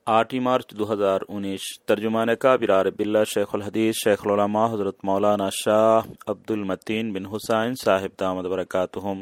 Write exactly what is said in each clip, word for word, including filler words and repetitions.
आठ मार्च दो हज़ार उन्नीस। तर्जुमान काबिर बिल्ला शेखुल हदीस शेखुल उलमा हज़रत मौलाना शाह अब्दुल मतीन बिन हुसैन साहिब दामद बरकातुहुम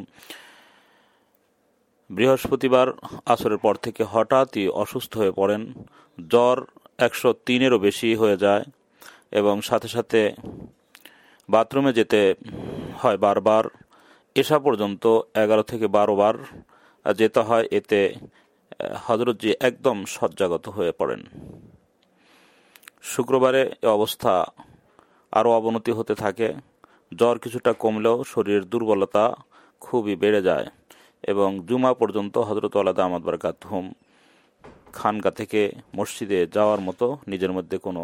বৃহস্পতিবার আসরের পর থেকে হঠাৎই অসুস্থ হয়ে পড়েন। জ্বর একশো তিনেরও বেশি হয়ে যায় এবং সাথে সাথে বাথরুমে যেতে হয় বারবার। এসা পর্যন্ত এগারো থেকে বারো বার যেতে হয়। এতে হযরতজি একদম শয্যাগত হয়ে পড়েন। শুক্রবারে এ অবস্থা আরও অবনতি হতে থাকে। জ্বর কিছুটা কমলেও শরীরের দুর্বলতা খুবই বেড়ে যায় এবং জুমা পর্যন্ত হযরত ওয়ালা দামাত বারাকাতুহুম খানকা থেকে মসজিদে যাওয়ার মতো নিজের মধ্যে কোনো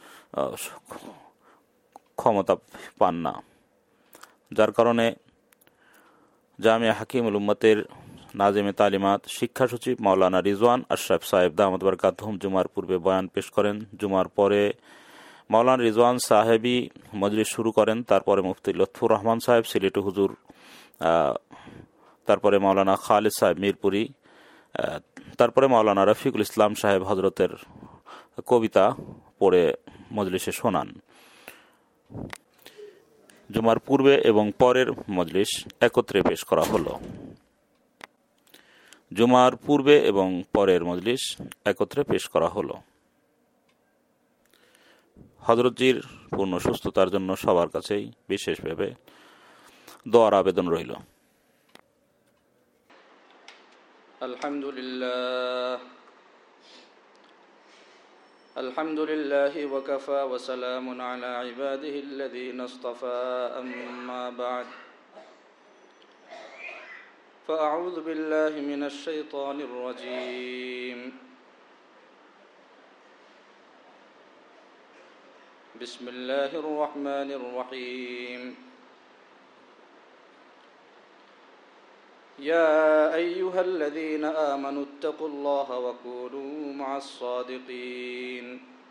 ক্ষমতা পান না, যার কারণে জামিয়া হাকিমুল উম্মতের নাজিমে তালিমাত শিক্ষা সচিব মাওলানা রিজওয়ান আশরাফ সাহেব দামাত বারাকাতুহুম জুমার পূর্বে বয়ান পেশ করেন। জুমার পরে মাওলানা রিজওয়ান সাহেবই মজলিস শুরু করেন। তারপরে মুফতি লুৎফুর রহমান সাহেব সিলেটি হুজুর, তারপরে মাওলানা খালিদ সাহেব মিরপুরি, তারপরে মাওলানা রফিকুল ইসলাম সাহেব হজরতের কবিতা পড়ে মজলিসে শোনান। জুমার পূর্বে এবং পরের মজলিস একত্রে পেশ করা হলো। জুমার পূর্বে এবং পরের মজলিস একত্রে পেশ করা হলো। হযরতজির পূর্ণ সুস্থতার জন্য সবার কাছেই বিশেষভাবে দোয়ার আবেদন রইল। আলহামদুলিল্লাহ আলহামদুলিল্লাহ ওয়া কাফা ওয়া সালামুন আলা ইবাদিহিল্লাযীনা ইসতাফা আম্মা বা'দ فأعوذ بالله من الشيطان الرجيم بسم الله الرحمن الرحيم يا أيها الذين آمنوا اتقوا الله وكونوا مع الصادقين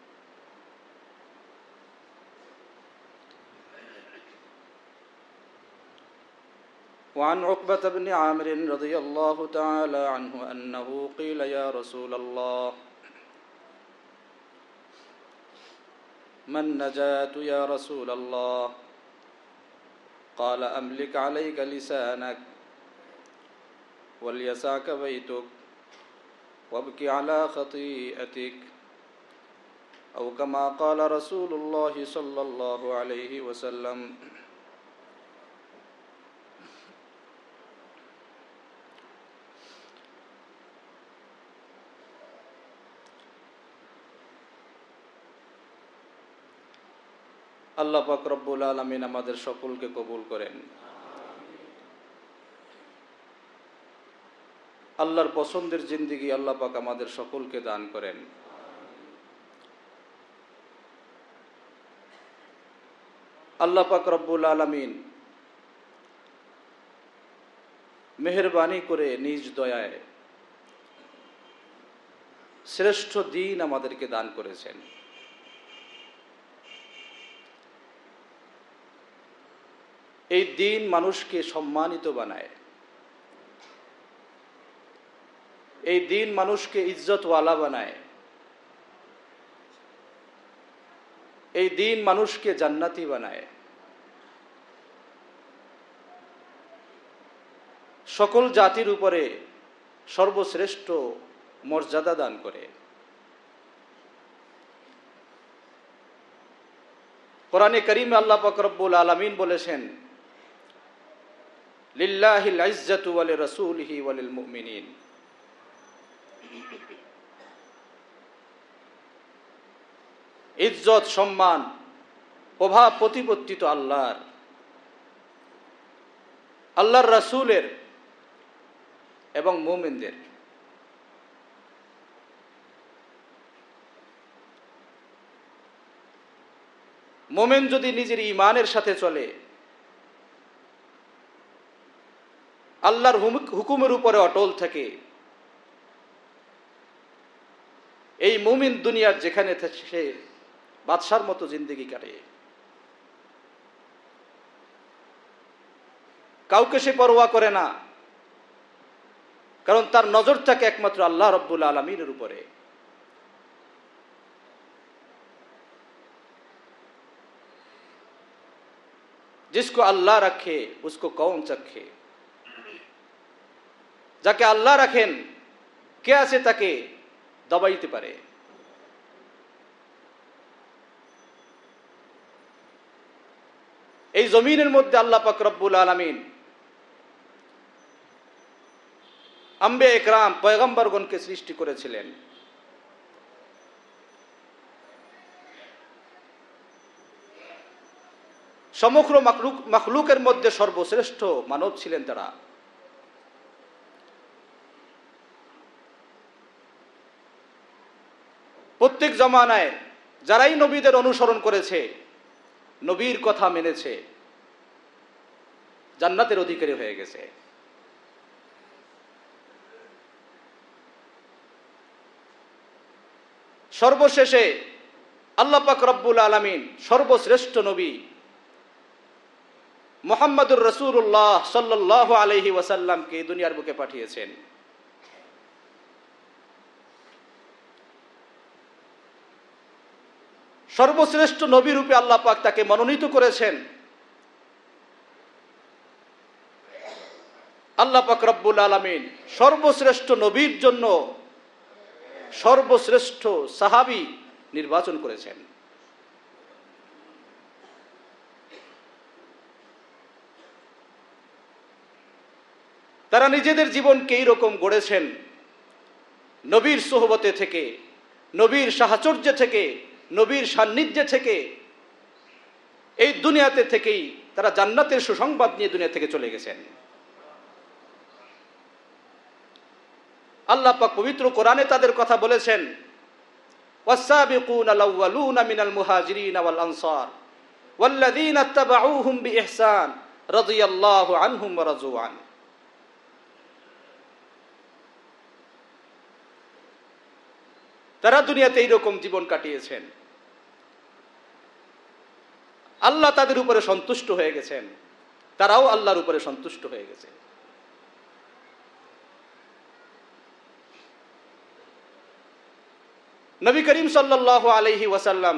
وعن عقبة بن عامر رضي الله تعالى عنه أنه قيل يا رسول الله ما النجاة يا رسول الله قال أملك عليك لسانك وليسعك بيتك وابك على خطيئتك أو كما قال رسول الله صلى الله عليه وسلم আল্লাহ পাক রব্বুল আলামিন আমাদের সকলকে কবুল করেন। আল্লাহর পছন্দের জিন্দেগি আল্লাহ পাক আমাদের সকলকে দান করেন। আল্লাহ পাক রব্বুল আলামিন মেহেরবানি করে নিজ দয়ায় শ্রেষ্ঠ দিন আমাদেরকে দান করেছেন। এই দিন মানুষকে সম্মানিত বানায়, এই দিন মানুষকে ইজ্জতওয়ালা বানায়, এই দিন মানুষকে জান্নাতি বানায়। সকল জাতির উপরে সর্বশ্রেষ্ঠ মর্যাদা দান করে। কোরআনে কারীমে আল্লাহ পাক রব্বুল আলামিন বলেছেন, লিল্লাহিল ইজ্জাতু ওয়া লিরাসূলিহি ওয়া লিল মুমিনিন। ইজ্জত, সম্মান, প্রভাব, প্রতিপত্তি তো আল্লাহর, আল্লাহর রাসূলের এবং মুমিনদের। মুমিন যদি নিজের ঈমানের সাথে চলে, আল্লাহর হুকুমের উপরে অটল থাকে, এই মুমিন দুনিয়ার যেখানে সে বাদশার মতো জিন্দেগি কাটে, কাউকে সে পরোয়া করে না, কারণ তার নজর থাকে একমাত্র আল্লাহ রব্বুল আলামিনের উপরে। जिसको अल्लाह रखे उसको कौन चखे, যাকে আল্লাহ রাখেন কে আছে তাকে দবাইতে পারে। এই জমিনের মধ্যে আল্লাহ পাক রব্বুল আলামিন আম্বিয়া ইকরাম পয়গম্বরগণকে সৃষ্টি করেছিলেন। সমগ্র মাখলুক মাখলুকের মধ্যে সর্বশ্রেষ্ঠ মানব ছিলেন তারা। প্রত্যেক জমানায় যারাই নবীদের অনুসরণ করেছে, নবীর কথা মেনেছে, জান্নাতের অধিকারী হয়ে গেছে। সর্বশেষে আল্লাহ পাক রব্বুল আলামিন সর্বশ্রেষ্ঠ নবী মুহাম্মদুর রাসূলুল্লাহ সাল্লাল্লাহু আলাইহি ওয়াসাল্লামকে দুনিয়ার বুকে পাঠিয়েছেন। সর্বশ্রেষ্ঠ নবী রূপে আল্লাহ পাক তাকে মনোনীত করেছেন। আল্লাহ পাক রব্বুল আলামিন সর্বশ্রেষ্ঠ নবীর জন্য সর্বশ্রেষ্ঠ সাহাবী নির্বাচন করেছেন। তারা নিজেদের জীবনকে এইরকম গড়েছেন, নবীর সোহবতে থেকে, নবীর সাহচর্য থেকে, নবীর সান্নিধ্যে থেকে, এই দুনিয়াতে থেকেই তারা জান্নাতের সুসংবাদ নিয়ে দুনিয়া থেকে চলে গেছেন। আল্লাহ পাক পবিত্র কোরআনে তাদের কথা বলেছেন, ওয়াস-সাবিকুনা আল-আউওয়ালুনা মিনাল মুহাজিরিন ওয়াল আনসার ওয়াল্লাযীনা ইত্তাবাউহুম বিইহসান রাদিয়াল্লাহু আনহুম ওয়া রাযু আন। তারা দুনিয়াতে এইরকম জীবন কাটিয়েছেন, আল্লাহ তাদের উপরে সন্তুষ্ট হয়ে গেছেন, তারাও আল্লাহর উপরে সন্তুষ্ট হয়ে গেছে। নবী করিম সাল্লাল্লাহু আলাইহি ওয়াসাল্লাম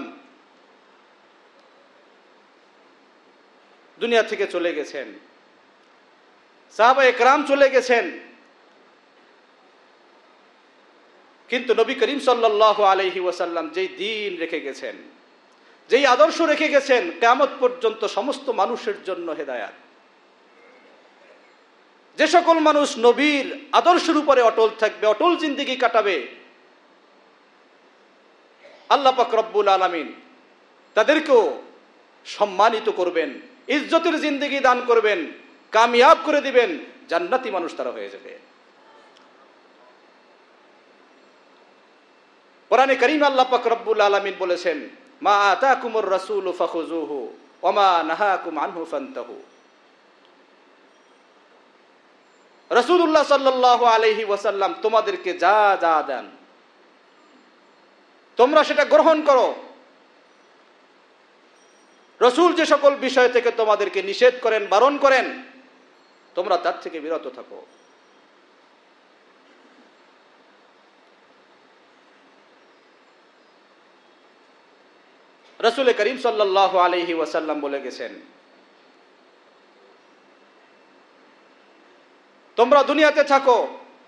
দুনিয়া থেকে চলে গেছেন, সাহাবায়ে কেরাম চলে গেছেন, কিন্তু নবী করিম সাল্লাল্লাহু আলাইহি ওয়াসাল্লাম যেই দ্বীন রেখে গেছেন, যেই আদর্শ রেখে গেছেন, কিয়ামত পর্যন্ত সমস্ত মানুষের জন্য হেদায়েত। যে সকল মানুষ নবীর আদর্শের উপরে অটল থাকবে, অটল জিন্দেগি কাটাবে, আল্লাহ পাক রব্বুল আলামিন তাদেরকেও সম্মানিত করবেন, ইজ্জতের জিন্দেগি দান করবেন, কামিয়াব করে দিবেন, জান্নাতি মানুষ তারা হয়ে যাবে। কোরআনে কারীমে আল্লাহ পাক রব্বুল আলামিন বলেছেন, মা আতাকুমুর রাসূলু ফাখুযুহু ওয়া মা নাহাকুম আনহু ফান্তাহু। রাসূলুল্লাহ সাল্লাল্লাহু আলাইহি ওয়াসাল্লাম তোমাদেরকে যা যা দেন তোমরা সেটা গ্রহণ করো। রাসূল যে সকল বিষয় থেকে তোমাদেরকে নিষেধ করেন, বারণ করেন, তোমরা তার থেকে বিরত থাকো। রাসূল করিম সাল্লাল্লাহু আলাইহি ওয়াসাল্লাম বলে গেছেন, তোমরা দুনিয়াতে থাকো,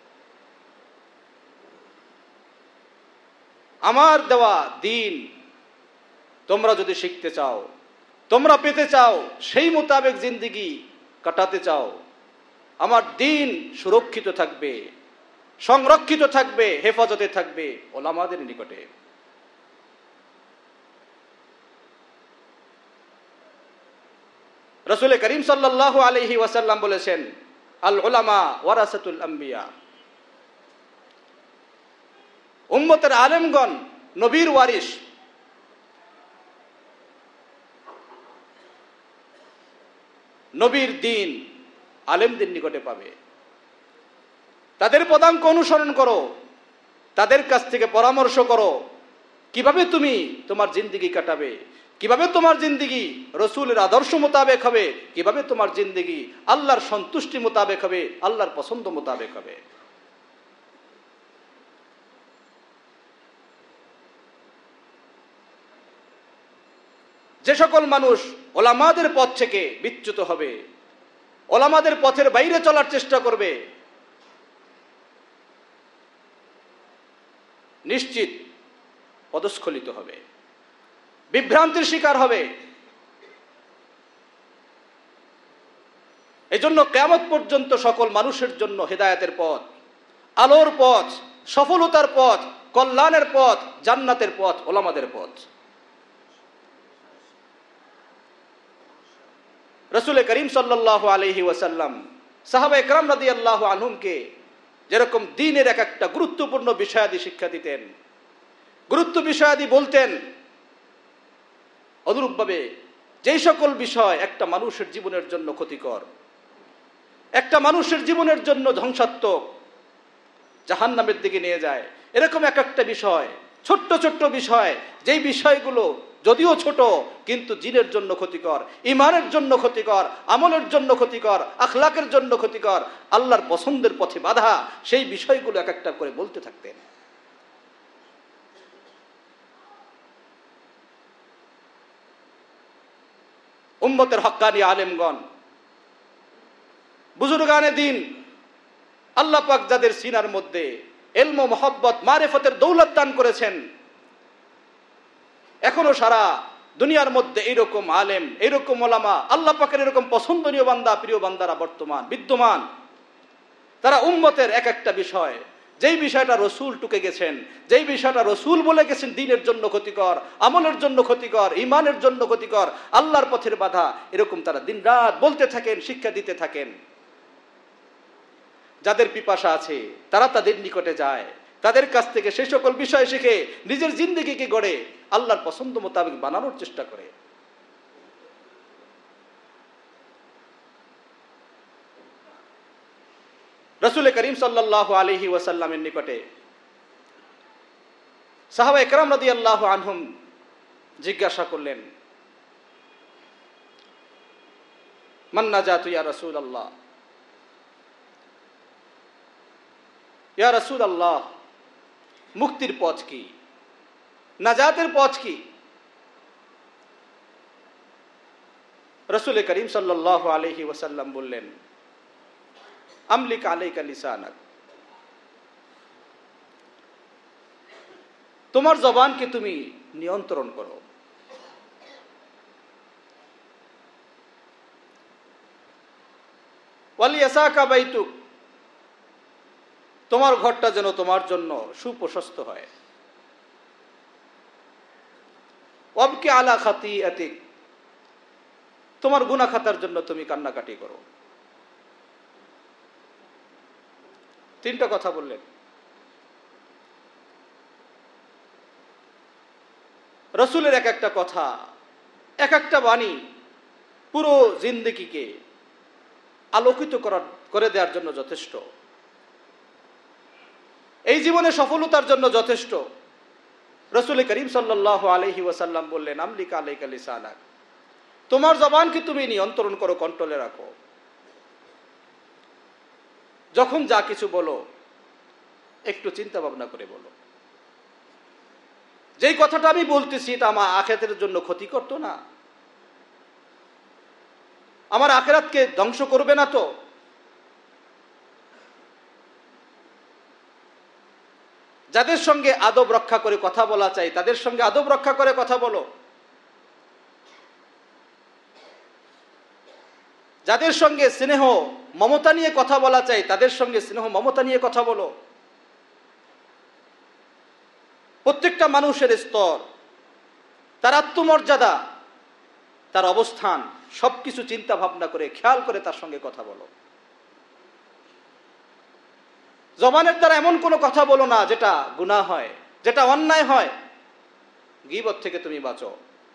আমার দেওয়া দ্বীন তোমরা যদি শিখতে চাও, তোমরা পেতে চাও, সেই মোতাবেক জিন্দেগি কাটাতে চাও, আমার দ্বীন সুরক্ষিত থাকবে, সংরক্ষিত থাকবে, হেফাজতে থাকবে উলামাদের নিকটে। রাসূল করিম সাল্লাল্লাহু আলাইহি ওয়াসাল্লাম বলেছেন, আল উলামা ওয়ারাসাতুল আম্বিয়া। উম্মতের আলেমগণ নবীর ওয়ারিস। নবীর দ্বীন আলেমদের নিকটে পাবে। তাদের পদাঙ্ক অনুসরণ করো, তাদের কাছ থেকে পরামর্শ করো, কিভাবে তুমি তোমার জিন্দেগি কাটাবে, কিভাবে তোমার জিন্দেগি রসুলের আদর্শ মোতাবেক হবে, কিভাবে তোমার জিন্দেগি আল্লাহর সন্তুষ্টি মোতাবেক হবে, আল্লাহর পছন্দ মোতাবেক হবে। যে সকল মানুষ ওলামাদের পথ থেকে বিচ্যুত হবে, ওলামাদের পথের বাইরে চলার চেষ্টা করবে, নিশ্চিত পদস্খলিত হবে, বিভ্রান্তির শিকার হবে। এজন্য কিয়ামত পর্যন্ত সকল মানুষের জন্য হেদায়েতের পথ, আলোর পথ, সফলতার পথ, কল্যাণের পথ, জান্নাতের পথ ওলামাদের পথ। রাসূল করিম সাল্লাল্লাহু আলাইহি ওয়াসাল্লাম সাহাবায়ে কেরাম রাদিয়াল্লাহু আনহুমকে যেরকম দ্বীনের এক একটা গুরুত্বপূর্ণ বিষয়াদি শিক্ষা দিতেন, গুরুত্ব বিষয়াদি বলতেন, অনুরূপভাবে যেই সকল বিষয় একটা মানুষের জীবনের জন্য ক্ষতিকর, একটা মানুষের জীবনের জন্য ধ্বংসাত্মক, জাহান্নামের দিকে নিয়ে যায়, এরকম এক একটা বিষয়, ছোট্ট ছোট্ট বিষয়, যেই বিষয়গুলো যদিও ছোট কিন্তু জিনের জন্য ক্ষতিকর, ঈমানের জন্য ক্ষতিকর, আমলের জন্য ক্ষতিকর, আখলাকের জন্য ক্ষতিকর, আল্লাহর পছন্দের পথে বাধা, সেই বিষয়গুলো এক একটা করে বলতে থাকতেন। উম্মতের হক্কানি আলেমগণ, বুজুর্গানে দ্বীন, আল্লাহ পাক যাদের সিনার মধ্যে ইলম, মুহাব্বত, মারিফতের দৌলত দান করেছেন, এখনো সারা দুনিয়ার মধ্যে এইরকম আলেম, এইরকম ওলামা, আল্লাহ পাকের এরকম পছন্দনীয় বান্দা, প্রিয় বান্দারা বর্তমান বিদ্যমান। তারা উম্মতের এক একটা বিষয়, যেই বিষয়টা রসুল টুকে গেছেন, যেই বিষয়টা রসুল বলে গেছেন দ্বীনের জন্য ক্ষতিকর, আমলের জন্য ক্ষতিকর, ঈমানের জন্য ক্ষতিকর, আল্লাহর পথের বাধা, এরকম তারা দিন রাত বলতে থাকেন, শিক্ষা দিতে থাকেন। যাদের পিপাসা আছে তারা তাদের নিকটে যায়, তাদের কাছ থেকে সেই সকল বিষয় শিখে নিজের জিন্দেগিকে গড়ে আল্লাহর পছন্দ মোতাবেক বানানোর চেষ্টা করে। রাসূল করিম সাল্লাল্লাহু আলাইহি ওয়াসাল্লামের নিকটে সাহাবায়ে কেরাম রাদিয়াল্লাহু আনহুম জিজ্ঞাসা করলেন, মান নাজাতু ইয়া রাসূলুল্লাহ, ইয়া রাসূলুল্লাহ, মুক্তির পথ কি, নাজাতের পথ কি? রাসূল করিম সাল্লাল্লাহু আলাইহি ওয়াসাল্লাম বললেন, আমলিক আলাইকা লিসানাক, তোমার জবানকে তুমি নিয়ন্ত্রণ করো। ওয়ালিয়াসাকা বাইতুক, তোমার ঘরটা যেন তোমার জন্য সুপ্রশস্ত হয়। ওয়াবকি আলা খাতিআতিক, তোমার গুনাহ খাতার জন্য তুমি কান্নাকাটি করো। তিনটা কথা বললেন। রসুলের এক একটা কথা, এক একটা বাণী পুরো জিন্দেগিকে আলোকিত করার করে দেওয়ার জন্য যথেষ্ট, এই জীবনে সফলতার জন্য যথেষ্ট। রাসূল করিম সাল্লাল্লাহু আলাইহি ওয়াসাল্লাম বললেন, আমলিকা আলাইকা লিসানাক, তোমার জবানকে তুমি নিয়ন্ত্রণ করো, কন্ট্রোলে রাখো। যখন যা কিছু বলো একটু চিন্তা ভাবনা করে বলো, যেই কথাটা আমি বলতেছি এটা আমার আখিরাতের জন্য ক্ষতিকর তো না, আমার আখিরাতকে ধ্বংস করবে না তো? যাদের সঙ্গে আদব রক্ষা করে কথা বলা চাই তাদের সঙ্গে আদব রক্ষা করে কথা বলো, যাদের সঙ্গে স্নেহ মমতা নিয়ে কথা বলা চাই তাদের সঙ্গে স্নেহ মমতা নিয়ে কথা বলো। প্রত্যেকটা মানুষের স্তর, তার আত্মমর্যাদা, তার অবস্থান সবকিছু চিন্তা ভাবনা করে খেয়াল করে তার সঙ্গে কথা বলো। জবানের দ্বারা এমন কোনো কথা বলো না যেটা গুনাহ হয়, যেটা অন্যায় হয়। গীবত থেকে তুমি বাঁচো,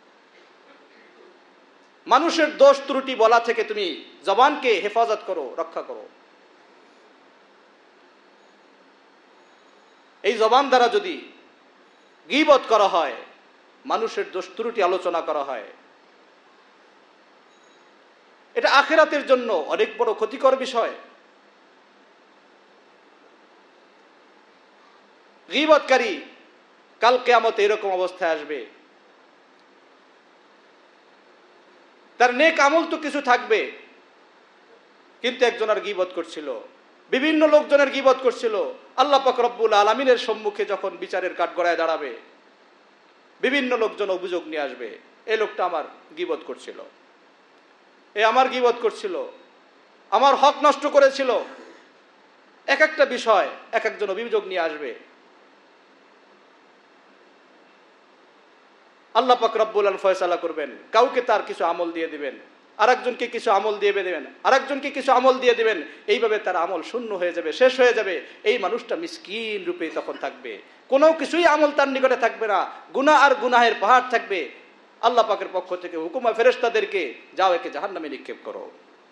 মানুষের দোষ ত্রুটি বলা থেকে তুমি জবানকে হেফাজত করো, রক্ষা করো। এই জবান দ্বারা যদি গীবত করা হয়, মানুষের দোষ ত্রুটি আলোচনা করা হয়, এটা আখিরাতের জন্য অনেক বড় ক্ষতিকর বিষয়। গীবতকারী কাল কিয়ামতে এরকম অবস্থায় আসবে, তার নেক আমল তো কিছু থাকবে, কিন্তু একজনের গীবত করছিল, বিভিন্ন লোকজনের গীবত করছিল। আল্লাহ পাক রব্বুল আলামিনের সম্মুখে যখন বিচারের কাঠগড়ায় দাঁড়াবে, বিভিন্ন লোকজন অভিযোগ নিয়ে আসবে, এই লোকটা আমার গীবত করছিল, এ আমার গীবত করছিল, আমার হক নষ্ট করেছিল। এক একটা বিষয় এক একজন অভিযোগ নিয়ে আসবে। আল্লাহ পাক রব্বুল আলামিন ফয়সালা করবেন, কাউকে তার কিছু আমল দিয়ে দিবেন, আরেকজনকে কিছু আমল দিয়ে দেবেন, আরেকজনকে কিছু আমল দিয়ে দিবেন। এইভাবে তার আমল শূন্য হয়ে যাবে, শেষ হয়ে যাবে। এই মানুষটা মিসকিন রূপে তখন থাকবে, কোনো কিছুই আমল তার নিকটে থাকবে না, গুনাহ আর গুনাহের পাহাড় থাকবে। আল্লাহ পাকের পক্ষ থেকে হুকুম হয় ফেরেশতাদেরকে, যাও একে জাহান্নামে নিক্ষেপ করো।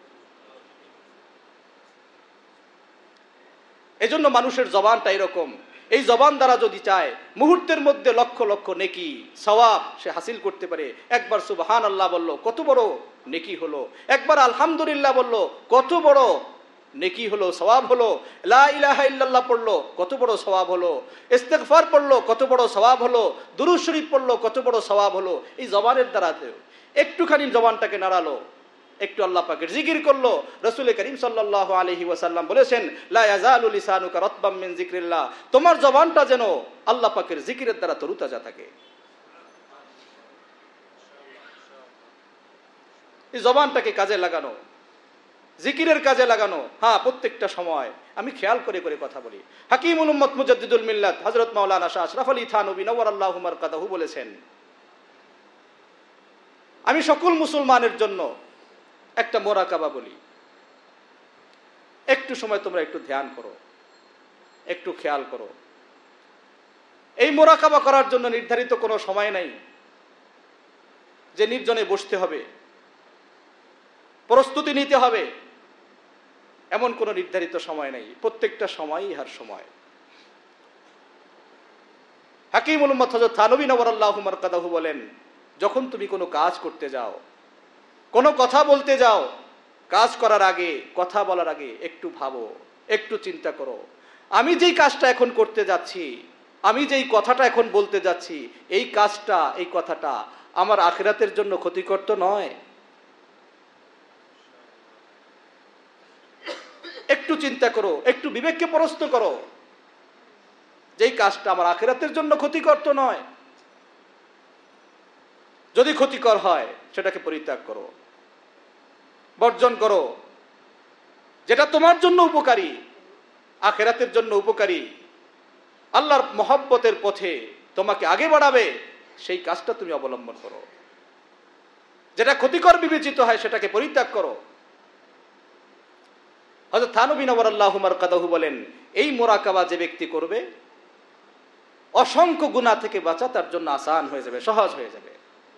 এজন্য মানুষের জবানটা এরকম, এই জবান দ্বারা যদি চায় মুহূর্তের মধ্যে লক্ষ লক্ষ নেকি সওয়াব সে হাসিল করতে পারে। একবার সুবহানাল্লাহ বলল, কত বড় নেকি হলো। একবার আলহামদুলিল্লাহ বলল, কত বড় নেকি হলো, সওয়াব হলো। লা ইলাহা ইল্লাল্লাহ পড়লো, কত বড় সওয়াব হলো। ইস্তিগফার পড়লো, কত বড় সওয়াব হলো। দুরূদ শরীফ পড়লো, কত বড় সওয়াব হলো। এই জবানের দ্বারা একটুখানি জবানটাকে নাড়ালো, একটু আল্লাহ পাকের জিকির করলো। রাসূল করিম সাল্লাল্লাহু আলাইহি ওয়াসাল্লাম বলেছেন, লা ইয়াজালু লিসানুকা রাতবাম মিন যিকরিল্লাহ, তোমার জবানটা যেন আল্লাহ পাকের জিকিরের দ্বারা তরুতাজা থাকে। এই জবানটাকে কাজে লাগানো, জিকিরের কাজে লাগানো। হ্যাঁ, প্রত্যেকটা সময় আমি খেয়াল করে করে কথা বলি। হাকিমুল উম্মত মুজাদ্দিদুল মিল্লাত হযরত মাওলানা শাহ আশরাফ আলী থানভী নওয়ারাল্লাহু মারকাদাহু বলেছেন, আমি সকল মুসলমানের জন্য একটা মোরাকাবা বলি। একটু সময় তোমরা একটু ধ্যান করো, একটু খেয়াল করো। এই মোরাকাবা করার জন্য নির্ধারিত কোনো সময় নাই যে নির্জনে বসতে হবে, প্রস্তুতি নিতে হবে, এমন কোনো নির্ধারিত সময় নেই। প্রত্যেকটা সময়ই ইহার সময়। হাকিমুল উম্মত হযরত থানভী নওয়ারাল্লাহু মারকাদাহু বলেন, যখন তুমি কোনো কাজ করতে যাও, কোনো কথা বলতে যাও, কাজ করার আগে, কথা বলার আগে একটু ভাবো, একটু চিন্তা করো, আমি যেই কাজটা এখন করতে যাচ্ছি, আমি যেই কথাটা এখন বলতে যাচ্ছি, এই কাজটা, এই কথাটা আমার আখিরাতের জন্য ক্ষতিকর তো নয়? একটু চিন্তা করো, একটু বিবেককে প্রশ্ন করো, যেই কাজটা আমার আখিরাতের জন্য ক্ষতিকর তো নয়। যদি ক্ষতিকর হয় সেটাকে পরিত্যাগ করো, বর্জন করো। যেটা তোমার জন্য উপকারী, আখিরাতের জন্য উপকারী, আল্লাহর মহব্বতের পথে তোমাকে আগে বাড়াবে, সেই কাজটা তুমি অবলম্বন করো। যেটা ক্ষতিকর বিবেচিত হয় সেটাকে পরিত্যাগ করো। হযরত থানভী নওয়ারাল্লাহু মারকাদাহু বলেন, এই মোরাকাবা যে ব্যক্তি করবে, অসংখ্য গুনাহ থেকে বাঁচা তার জন্য আসান হয়ে যাবে, সহজ হয়ে যাবে।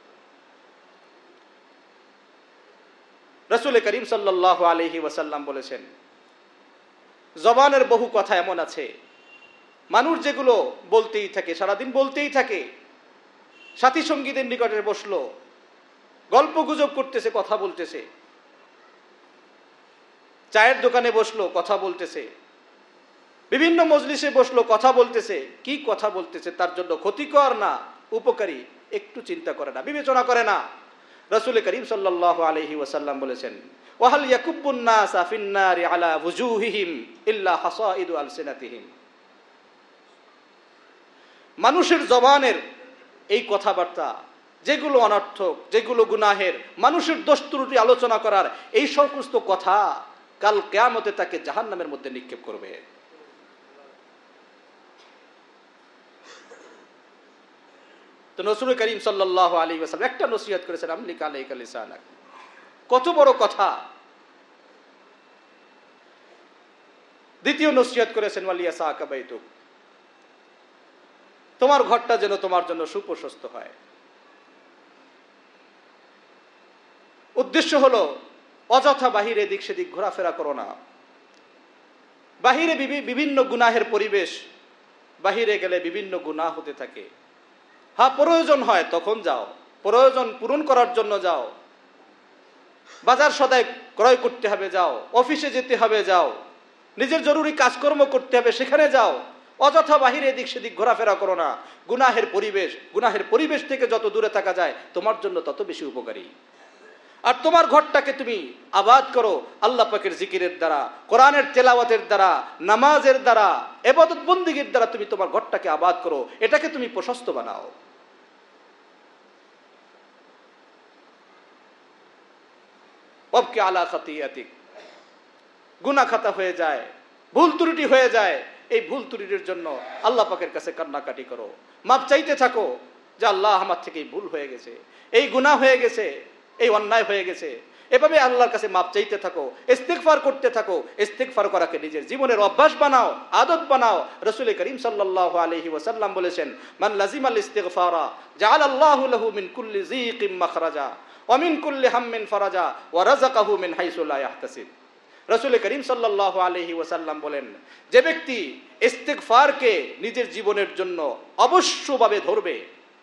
রাসূল করিম সাল্লাল্লাহু আলাইহি ওয়াসাল্লাম বলেছেন, জবানের বহু কথা এমন আছে মানুষ যেগুলো বলতেই থাকে, সারাদিন বলতেই থাকে। সাথী সঙ্গীদের নিকটে বসলো, গল্প গুজব করতেছে, কথা বলতেছে। চায়ের দোকানে বসলো, কথা বলতেছে। বিভিন্ন মজলিসে বসলো, কথা বলতেছে। কি কথা বলতেছে তার জন্য ক্ষতিকর না উপকারী একটু চিন্তা করে না, বিবেচনা করে না। রাসূল করিম সাল্লাল্লাহু আলাইহি ওয়াসাল্লাম বলেছেন, ওয়াহাল ইয়াকুব্বুন নাসা ফিন্নারি আলা ওয়ুজুহিহিম ইল্লা হাসাইদু আলসিনাতিহিম, মানুষের জবানের এই কথাবার্তা যেগুলো অনর্থক, যেগুলো গুনাহের, মানুষের দোষ ত্রুটি আলোচনা করার এই সমস্ত কথা কাল কিয়ামতে তাকে জাহান্নামের মধ্যে নিক্ষেপ করবে। তো রাসূল করিম সাল্লাল্লাহু আলাইহি ওয়াসাল্লাম একটা নসিহত করেছেন, আমলিক আলাইকা লিসানাক। কত বড় কথা। দ্বিতীয় নসিহত করেছেন, ওয়ালিয়াসাকা বাইতুক, তোমার ঘরটা যেন তোমার জন্য সুপ্রশস্ত হয়। উদ্দেশ্য হলো অযথা বাহিরে দিক সেদিক ঘোরাফেরা করো না। বাহিরে বিভিন্ন গুনাহের পরিবেশ, বাহিরে গেলে বিভিন্ন গুনাহ হতে থাকে। হ্যাঁ, প্রয়োজন হয় তখন যাও, প্রয়োজন পূরণ করার জন্য যাও, বাজার সদাই ক্রয় করতে হবে যাও, অফিসে যেতে হবে যাও, নিজের জরুরি কাজকর্ম করতে হবে সেখানে যাও। অযথা বাহিরে এদিক সেদিক ঘোরাফেরা করো না। গুনাহের পরিবেশ, গুনাহের পরিবেশ থেকে যত দূরে থাকা যায় তোমার জন্য তত বেশি উপকারী। আর তোমার ঘরটাকে তুমি আবাদ করো আল্লাহ পাকের জিকিরের দ্বারা, কোরআনের তেলাওয়াতের দ্বারা, নামাজের দ্বারা, ইবাদত বন্দেগীর দ্বারা তুমি তোমার ঘরটাকে আবাদ করো, এটাকে তুমি প্রশস্ত বানাও। ওয়াবকি আলা খাতিয়াতিক, গুনাহ খাতা হয়ে যায়, ভুল ত্রুটি হয়ে যায়, এই ভুল ত্রুটির জন্য আল্লাহ পাকের কাছে কান্নাকাটি করো, মাপ চাইতে থাকো যে আল্লাহ আমার থেকে এই ভুল হয়ে গেছে, এই গুনাহ হয়ে গেছে, এই অন্যায় হয়ে গেছে। এভাবে আল্লাহর কাছে মাপ চাইতে থাকো, ইস্তিগফার করতে থাকো। ইস্তিগফার করাকে নিজের জীবনের অভ্যাস বানাও, আদত বানাও। রাসূল করিম সাল্লাল্লাহু আলাইহি ওয়াসাল্লাম বলেছেন, মান লাজিমাল ইস্তিগফারা জাআলাল্লাহু লাহু মিন কুল্লি যিকিম মাখরাজা ওয়া মিন কুল্লি হাম্মিন ফারাজা ওয়া রাযাকাহু মিন হাইসু লা ইয়াহতাসিব। রাসূল করিম সাল্লাল্লাহু আলাইহি ওয়াসাল্লাম বলেন, যে ব্যক্তি ইস্তিগফারকে নিজের জীবনের জন্য অবশ্যভাবে ধরবে,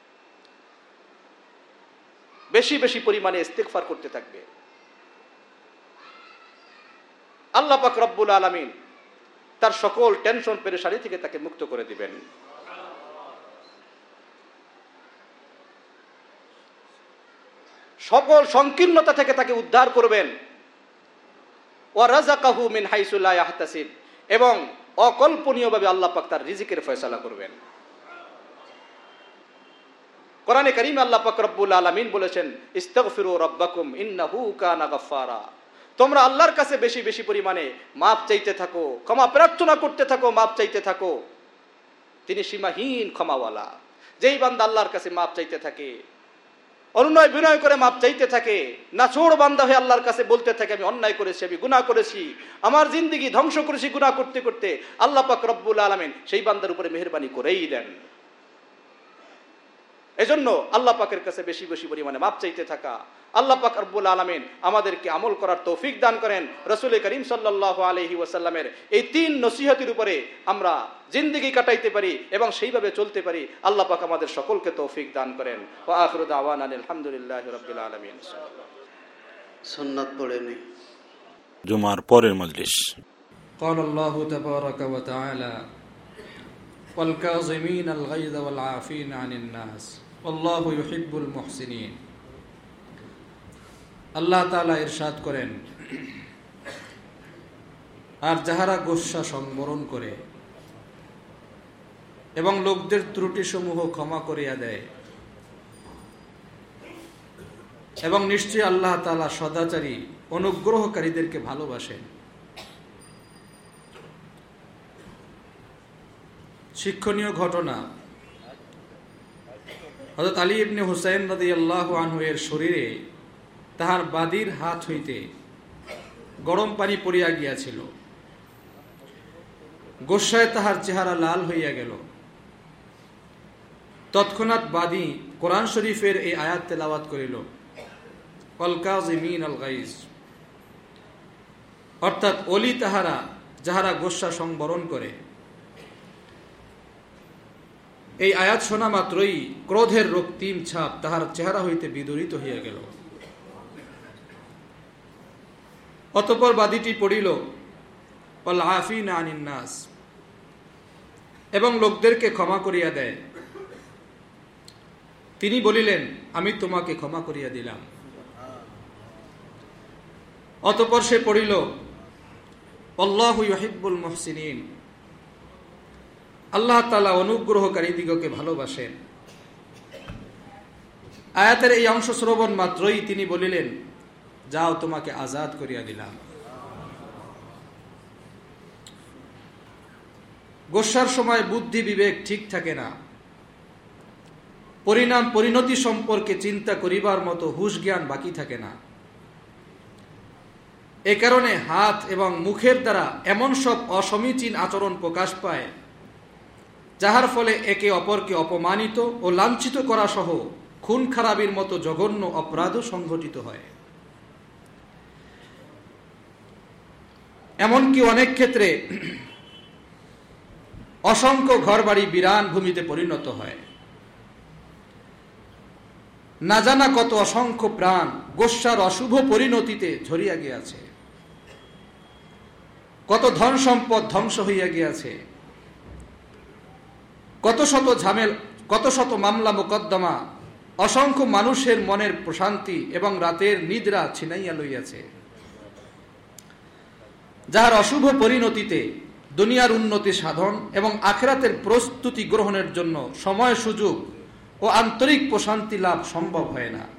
বেশি বেশি পরিমাণে ইস্তিগফার করতে থাকবে, আল্লাহ পাক রব্বুল আলামিন তার সকল টেনশন পেরেশানি থেকে তাকে মুক্ত করে দিবেন। সকল সংকীর্ণতা থেকে তাকে উদ্ধার করবেন। ওয়া রাযাকাহু মিন হাইসু লা ইয়াহতাসিব, এবং অকল্পনীয়ভাবে আল্লাহ পাক তার রিজিকের ফয়সালা করবেন। কোরআনে কারীমে আল্লাহ পাক রব্বুল আলামিন বলেছেন, ইস্তাগফিরু রাব্বাকুম ইন্নাহু কানা গাফফারা। তোমরা আল্লাহর কাছে বেশি বেশি পরিমাণে মাপ চাইতে থাকো, ক্ষমা প্রার্থনা করতে থাকো, মাপ চাইতে থাকো। তিনি সীমাহীন ক্ষমাওয়ালা। যেই বান্দা আল্লাহর কাছে মাপ চাইতে থাকে, অনুনয় বিনয় করে মাপ চাইতে থাকে, নাছোড় বান্দা হয়ে আল্লাহর কাছে বলতে থাকে, আমি অন্যায় করেছি, আমি গুনাহ করেছি, আমার জিন্দেগি ধ্বংস করেছি গুনাহ করতে করতে, আল্লাহ পাক রব্বুল আলামিন সেই বান্দার উপরে মেহেরবানি করেই দেন। এজন্য আল্লাহ পাকের কাছে বেশি বেশি পরিমাণে মাপ চাইতে থাকা। আল্লাহ পাক রব্বুল আলামিন আমাদেরকে আমল করার তৌফিক দান করেন। রাসূল করিম সাল্লাল্লাহু আলাইহি ওয়াসাল্লামের এই তিন নসিহতের উপরে আমরা জিন্দেগি কাটাইতে পারি এবং সেইভাবে চলতে পারি। আল্লাহ পাক আমাদের সকলকে তৌফিক দান করেন। ওয়া আখিরু দাওয়ানা আলহামদুলিল্লাহি রাব্বিল আলামিন। সুন্নাত পড়ে নেই। জুমার পরের মজলিস। قال الله تبارك وتعالى والكاظمين الغيظ والعافين عن الناس والله يحب المحسنين। আল্লাহ তাআলা ইরশাদ করেন, আর যাহারা গোসা সংবরণ করে এবং লোকদের ত্রুটি সমূহ ক্ষমা করিয়া দেয়, এবং নিশ্চয়ই আল্লাহ তাআলা সদাচারী অনুগ্রহকারীদেরকে ভালোবাসেন। শিক্ষণীয় ঘটনা, হযরত আলী ইবনে হুসাইন রাদিয়াল্লাহু আনহু এর শরীরে তাহার বাদীর হাত হইতে গরম পানি পড়িয়া গিয়াছিল। গোসায় তাহার চেহারা লাল হইয়া গেল। তৎক্ষণাৎ বাদী কোরআন শরীফের এই আয়াত তেলাওয়াত করিল, ওয়াল কাযিমিন আল গাইজ, অর্থাৎ ওলি তাহারা যাহারা গোসা সংবরণ করে। এই আয়াত শোনা মাত্রই ক্রোধের রক্তিম ছাপ তাহার চেহারা হইতে বিদরিত হইয়া গেল। অতঃপর বাদীটি পড়িল, ওয়াল আফিনা আনিন নাস, এবং লোকদেরকে ক্ষমা করিয়া দেয়। তিনি বলিলেন, আমি তোমাকে ক্ষমা করিয়া দিলাম। অতঃপর সে পড়িল, আল্লাহু ইউহিব্বুল মুহসিনিন, আল্লাহ তাআলা অনুগ্রহকারীদিগকে ভালোবাসেন। আয়াতের এই অংশ শ্রবণ মাত্রই তিনি বলিলেন, যাও তোমাকে আজাদ করিয়া দিলাম। গোসার সময় বুদ্ধি বিবেক ঠিক থাকে না, পরিণাম পরিণতি সম্পর্কে চিন্তা করিবার মতো হুঁশ জ্ঞান বাকি থাকে না। এ কারণে হাত এবং মুখের দ্বারা এমন সব অসমীচীন আচরণ প্রকাশ পায়, যাহার ফলে একে অপরকে অপমানিত ও লাঞ্ছিত করা সহ খুন খারাপির মতো জঘন্য অপরাধও সংঘটিত হয়। এমনকি অনেক ক্ষেত্রে অসংখ্য ঘরবাড়ি বিরান ভূমিতে পরিণত হয়। না জানা কত অসংখ্য প্রাণ গোস্বার অশুভ পরিণতিতে ঝরিয়া গিয়াছে, কত ধন সম্পদ ধ্বংস হইয়া গিয়াছে, কত শত ঝামেল কত শত মামলা মোকদ্দমা অসংখ্য মানুষের মনের প্রশান্তি এবং রাতের নিদ্রা ছিনাইয়া লইয়াছে। যাহার অশুভ পরিণতিতে দুনিয়ার উন্নতি সাধন এবং আখিরাতের প্রস্তুতি গ্রহণের জন্য সময় সুযোগ ও আন্তরিক প্রশান্তি লাভ সম্ভব হয় না।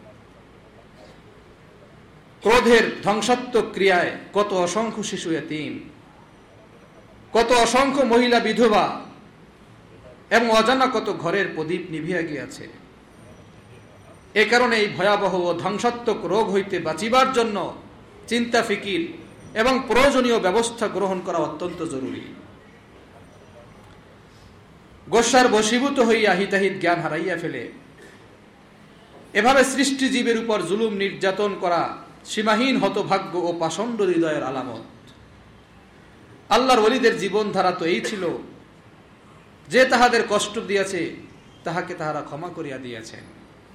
ক্রোধের ধ্বংসাত্মক ক্রিয়ায় কত অসংখ্য শিশু এতিম, কত অসংখ্য মহিলা বিধবা এবং অজানা কত ঘরের প্রদীপ নিভিয়া গিয়াছে। এ কারণে এই ভয়াবহ ও ধ্বংসাত্মক রোগ হইতে বাঁচিবার জন্য চিন্তা ফিকির এবং প্রয়োজনীয় ব্যবস্থা গ্রহণ করা অত্যন্ত জরুরি। গোস্বার বশীভূত হইয়া হিতাহিত জ্ঞান হারাইয়া ফেলে এভাবে সৃষ্টি জীবের উপর জুলুম নির্যাতন করা সীমাহীন হতভাগ্য ও পাষণ্ড হৃদয়ের আলামত। আল্লাহর ওলিদের জীবন ধারা তো এই ছিল যে তাহাদের কষ্ট দিয়েছে তাহাকে তাহারা ক্ষমা করিয়া দিয়েছেন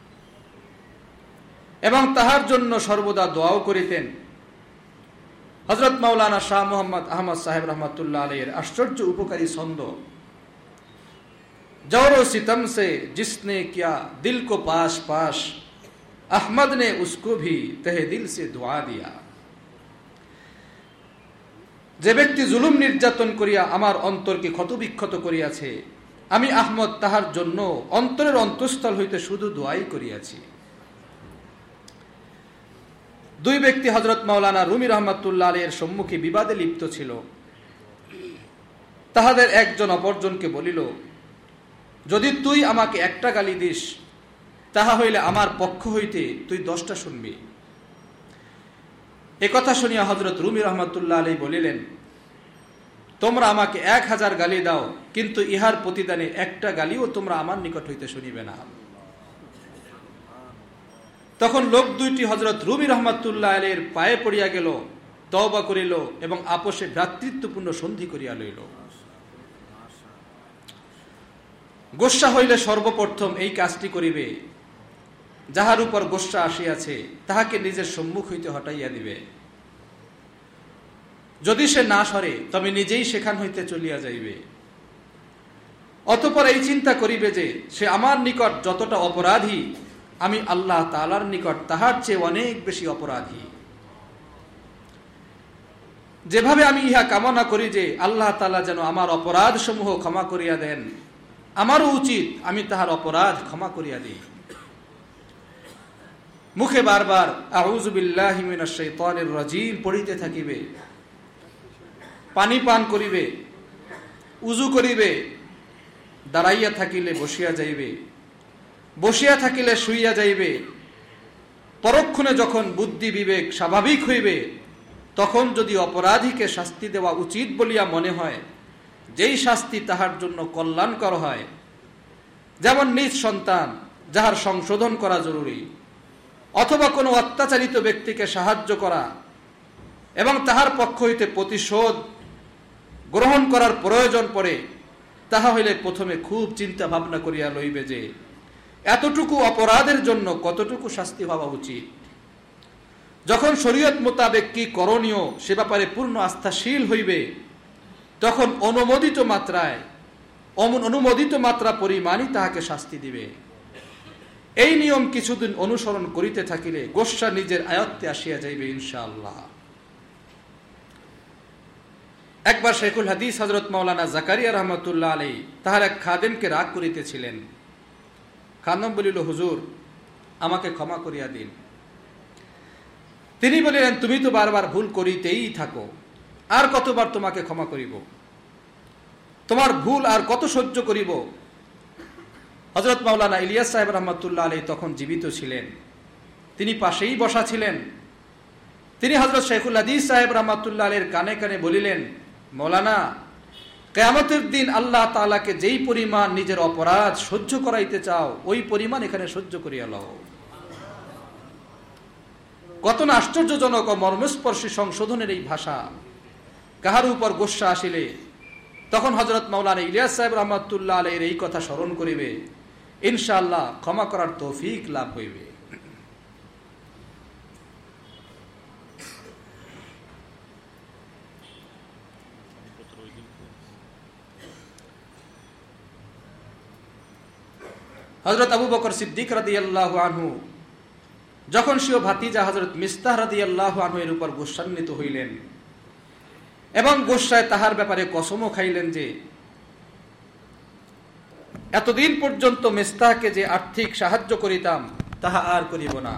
এবং তাহার জন্য সর্বদা দোয়াও করিতেন। হযরত মাওলানা শাহ মোহাম্মদ আহমদ সাহেব রহমতুল্লাহ আলাইহির আশ্চর্য উপকারী ছন্দ, জওর সিতম সে জিসনে কিয়া দিল কো পাশ পাশ, আহমদ নে উসকো ভি তহে দিল সে দুআ দিয়া। যে ব্যক্তি জুলুম নির্যাতন করিয়া আমার অন্তরকে ক্ষতবিক্ষত করিয়াছে, আমি আহমদ তাহার জন্য অন্তরের অন্তঃস্থল হইতে শুধু দোয়াই করিয়াছি। দুই ব্যক্তি হযরত মাওলানা রুমি রহমাতুল্লাহ আলাইহির সম্মুখে বিবাদে লিপ্ত ছিল। তাহাদের একজন অপরজনকে বলিল, যদি তুই আমাকে একটা গালি দিস তাহা হইলে আমার পক্ষ হইতে তুই দশটা শুনবি। এ কথা শুনিয়া হযরত রুমি রহমাতুল্লাহ আলাইহি বলিলেন, তোমরা আমাকে এক হাজার গালি দাও, কিন্তু ইহার প্রতিদানে একটা গালিও তোমরা আমার নিকট হইতে শুনিবে না। তখন লোক দুইটি হযরত রুমি রহমাতুল্লাহ আলাইহির পায়ে পড়িয়া গেল, তওবা করিল এবং আপোষে ভ্রাতৃত্বপূর্ণ সন্ধি করিয়া লইল। গোস্বা হইলে সর্বপ্রথম এই কাজটি করিবে, যাহার উপর গোস্বা আসিয়াছে তাহাকে নিজের সম্মুখ হইতে হটাইয়া দিবে। যদি সে না সরে তবে নিজেই সেখান হইতে চলিয়া যাইবে। অতঃপর এই চিন্তা করিবে যে সে আমার নিকট যতটা অপরাধী, আমি আল্লাহ তাআলার নিকট তাহার চেয়ে অনেক বেশি অপরাধী। যেভাবে আমি ইহা কামনা করি যে আল্লাহ তাআলা যেন আমার অপরাধ সমূহ ক্ষমা করিয়া দেন, আমারও উচিত আমি তাহার অপরাধ ক্ষমা করিয়া দিই। মুখে বারবার আউযু বিল্লাহি মিনাশ শাইতানির রাজিম পড়িতে থাকিবে, পানি পান করিবে, উজু করিবে, দাঁড়াইয়া থাকিলে বসিয়া যাইবে, বসিয়া থাকিলে শুইয়া যাইবে। পরক্ষণে যখন বুদ্ধি বিবেক স্বাভাবিক হইবে, তখন যদি অপরাধীকে শাস্তি দেওয়া উচিত বলিয়া মনে হয়, যেই শাস্তি তাহার জন্য কল্যাণকর হয়, যেমন নিজ সন্তান যাহার সংশোধন করা জরুরি, অথবা কোনো অত্যাচারিত ব্যক্তিকে সাহায্য করা এবং তাহার পক্ষ হইতে প্রতিশোধ গ্রহণ করার প্রয়োজন পড়ে, তাহা হইলে প্রথমে খুব চিন্তা ভাবনা করিয়া লইবে যে এতটুকু অপরাধের জন্য কতটুকু শাস্তি হওয়া উচিত। যখন শরীয়ত মোতাবেক কি করণীয় সে ব্যাপারে পূর্ণ আস্থাশীল হইবে, তখন অনুমোদিত মাত্রায় অনুমোদিত মাত্রা পরিমাণই তাহাকে শাস্তি দিবে। এই নিয়ম কিছুদিন অনুসরণ করিতে থাকিলে গোস্বা নিজের আয়ত্তে আসিয়া যাইবে ইনশাআল্লাহ। একবার শেখুল হাদিস হযরত মাওলানা জাকারিয়া রহমতুল্লাহ আলাইহি তাহার এক খাদেমকে রাগ করিতেছিলেন। খাদেম বলিল, হুজুর আমাকে ক্ষমা করিয়া দিন। তিনি বলিলেন, তুমি তো বারবার ভুল করিতেই থাকো, আর কতবার তোমাকে ক্ষমা করিব? তোমার ভুল আর কত সহ্য করিব? হযরত মাওলানা ইলিয়াস সাহেব রহমতুল্লাহ আলাইহি তখন জীবিত ছিলেন, তিনি পাশেই বসা ছিলেন। তিনি হযরত শেখুল হাদিস সাহেব রহমতুল্লাহ আলাইহির কানে কানে বলিলেন, মৌলানা, কিয়ামতের দিন আল্লাহ তাআলাকে যেই পরিমাণ নিজের অপরাধ সহ্য করাইতে চাও, ওই পরিমাণ এখানে সহ্য করিয়া লও। কত না আশ্চর্যজনক ও মর্মস্পর্শী সংশোধনের এই ভাষা। কাহার উপর গোস্বা আসিলে তখন হযরত মাওলানা ইলিয়াস সাহেব রহমতুল্লাহ আলাইহির এই কথা স্মরণ করিবে, ইনশাআল্লাহ ক্ষমা করার তৌফিক লাভ হইবে। হযরত আবু বকর সিদ্দিক রাদিয়াল্লাহু আনহু যখন স্বীয় ভাতিজা হযরত মিস্তাহ রাদিয়াল্লাহু আনহু এর উপর গোসান্বিত হইলেন এবং গোসায় তাহার ব্যাপারে কসমও খাইলেন যে এতদিন পর্যন্ত মিস্তাহকে যে আর্থিক সাহায্য করিতাম তাহা আর করিব না।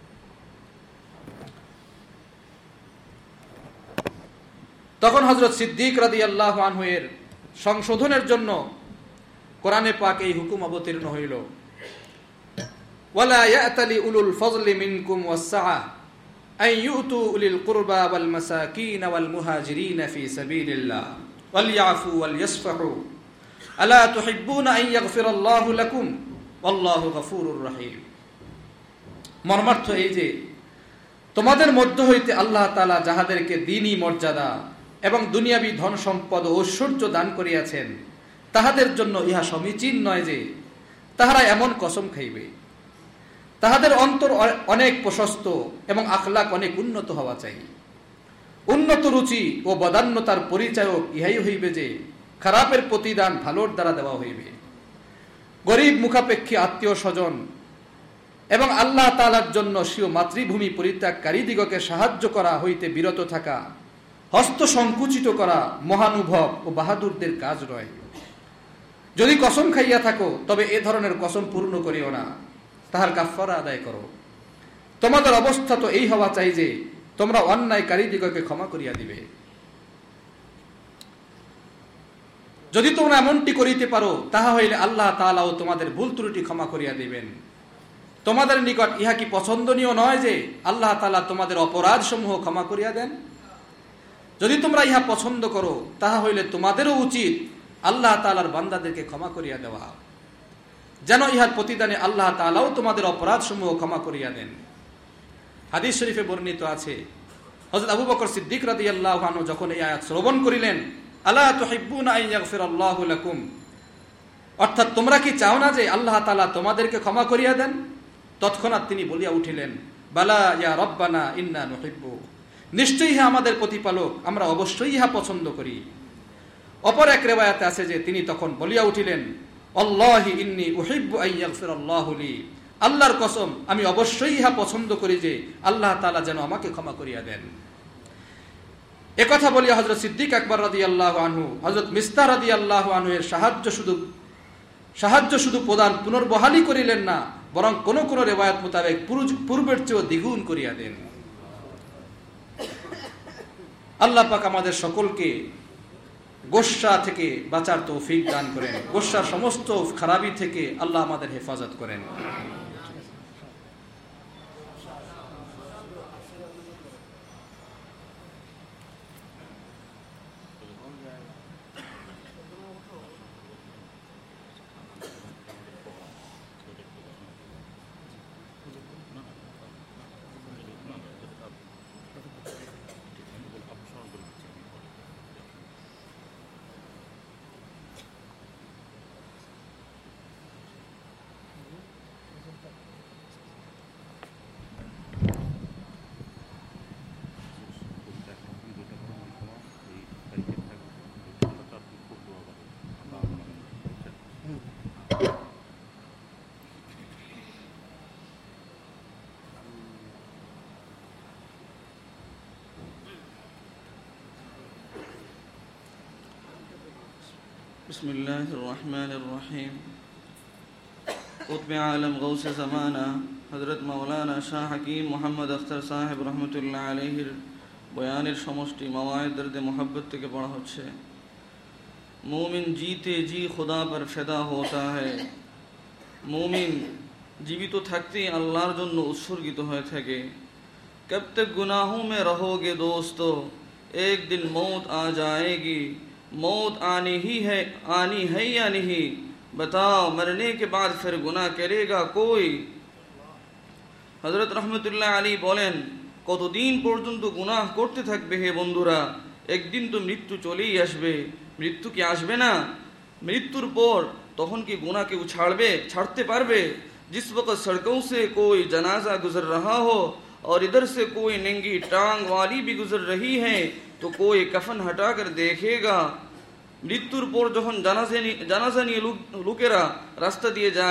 তখন হযরত সিদ্দিক রাদিয়াল্লাহু আনহু এর সংশোধনের জন্য কোরআনে পাক এই হুকুম অবতীর্ণ হইল, ওয়ালা ইয়াতালি উলুল ফজলি মিনকুম ওয়াসআ আন ইউতু উলিল কুরবা ওয়াল মাসাকিন ওয়াল মুহাজিরিন ফি সাবিলিল্লাহ ওয়াল ইয়াফু ওয়াল ইয়াসফাহু আলা তুহিব্বুনা আন ইয়াগফিরাল্লাহু লাকুম ওয়াল্লাহু গফুরুর রহিম। মর্মার্থ এই যে তোমাদের মধ্য হইতে আল্লাহ তাআলা যাহাদেরকে দ্বীনি মর্যাদা এবং দুনিয়াবী ধন সম্পদ ও ঐশ্বর্য দান করিয়াছেন তাহাদের জন্য ইহা সমীচীন নয় যে তাহারা এমন কসম খাইবে। তাহাদের অন্তর অনেক প্রশস্ত এবং আখলাক অনেক উন্নত হওয়া চাই। উন্নত রুচি ও বদান্যতার পরিচয়ক ইহাই হইবে যে খারাপের প্রতিদান ভালোর দ্বারা দেওয়া হইবে। গরিব মুখাপেক্ষী আত্মীয় স্বজন এবং আল্লাহ তাআলার জন্য স্বীয় মাতৃভূমি পরিত্যাগকারীদিগকে সাহায্য করা হইতে বিরত থাকা হস্ত সংকুচিত করা মহানুভব ও বাহাদুরদের কাজ নয়। যদি কসম খাইয়া থাকো তবে এ ধরনের কসম পূর্ণ করিও না, তাহার কাফারা আদায় করো। তোমাদের অবস্থা তো এই হওয়া চাই যে তোমরা অন্যায়কারীদিগকে ক্ষমা করিয়া দিবে। যদি তোমরা এমনটি করিতে পারো তাহা হইলে আল্লাহ তাআলাও তোমাদের ভুল ত্রুটি ক্ষমা করিয়া দিবেন। তোমাদের নিকট ইহা কি পছন্দনীয় নয় যে আল্লাহ তাআলা তোমাদের অপরাধ সমূহ ক্ষমা করিয়া দেন? যদি তোমরা ইহা পছন্দ করো তাহা হইলে তোমাদেরও উচিত আল্লাহ তাআলার বান্দাদেরকে ক্ষমা করিয়া দেওয়া, যেন ইহার প্রতিদানে আল্লাহ তাআলাও তোমাদের অপরাধ সমূহ ক্ষমা করিয়া দেন। হাদিস শরীফে বর্ণিত আছে, হযরত আবু বকর সিদ্দিক রাদিয়াল্লাহু আনহু যখন এই আয়াত শ্রবণ করিলেন, আলা তুহিব্বুনা আন ইয়াগফিরাল্লাহু লাকুম, অর্থাৎ তোমরা কি চাও না যে আল্লাহ তাআলা তোমাদেরকে ক্ষমা করিয়া দেন? তৎক্ষণাৎ তিনি বলিয়া উঠিলেন, বালা ইয়া রব্বানা ইন্না নুহিব্বু, নিশ্চয়ই ইহা আমাদের প্রতিপালক, আমরা অবশ্যই ইহা পছন্দ করি। অপর এক রিওয়ায়াতে আছে যে তিনি তখন বলিয়া উঠিলেন, আল্লাহি ইন্নী উহিব্বু আন ইয়াগফিরাল্লাহু লি, আল্লাহর কসম আমি অবশ্যই ইহা পছন্দ করি যে আল্লাহ তাআলা যেন আমাকে ক্ষমা করিয়া দেন। একথা বলিয়া হযরত সিদ্দিক আকবর রাদিয়াল্লাহু আনহু হযরত মিস্তাহ রাদিয়াল্লাহু আনহু এর সাহায্য শুধু সাহায্য শুধু প্রদান পুনর্বহালই করিলেন না, বরং কোন কোন রিওয়ায়াত মোতাবেক পূর্বের চেয়ে দ্বিগুণ করিয়া দেন। আল্লাহ পাক আমাদের সকলকে গোস্বা থেকে বাঁচার তৌফিক দান করেন, গোস্বার সমস্ত খারাপি থেকে আল্লাহ আমাদের হেফাজত করেন। बिस्मिल्लाहिर रहमानिर रहीम। कुतुब आलम गौस ज़माना हज़रत मौलाना शाह हकीम मोहम्मद अख्तर साहेब रहमतुल्लाह अलैहिर बयानेर समष्टि मवाइद दर्द मोहब्बत থেকে পড়া হচ্ছে। मोमिन जीते जी खुदा पर फिदा होता है, मोमिन जीवित থাকতেই আল্লাহর জন্য উৎসর্গিত হয়ে থাকে। कब तक गुनाहों में रहोगे दोस्तों, एक दिन मौत आ जाएगी, मौत आनी ही है, आनी है या नहीं, बताओ मरने के बाद फिर गुनाह करेगा कोई? हजरत रहमतुल्लाह আলী বলেন, কতদিন পর্যন্ত গুনাহ করতে থাকবে হে বন্ধুরা, একদিন তো মৃত্যু চলেই আসবে। মৃত্যু কি আসবে না? মৃত্যুর পর তখন কি গুনাহ কেউ ছাড়বে, ছাড়তে পারবে? जिस वक्त सड़कों से कोई जनाजा गुजर रहा हो और इधर से कोई नंगी टांग वाली भी गुजर रही है तो कोई कफन हटाकर देखेगा। মৃত্যুর পর যখন জানাজা জানাজা নিয়ে লোকেরা রাস্তা দিয়ে যায়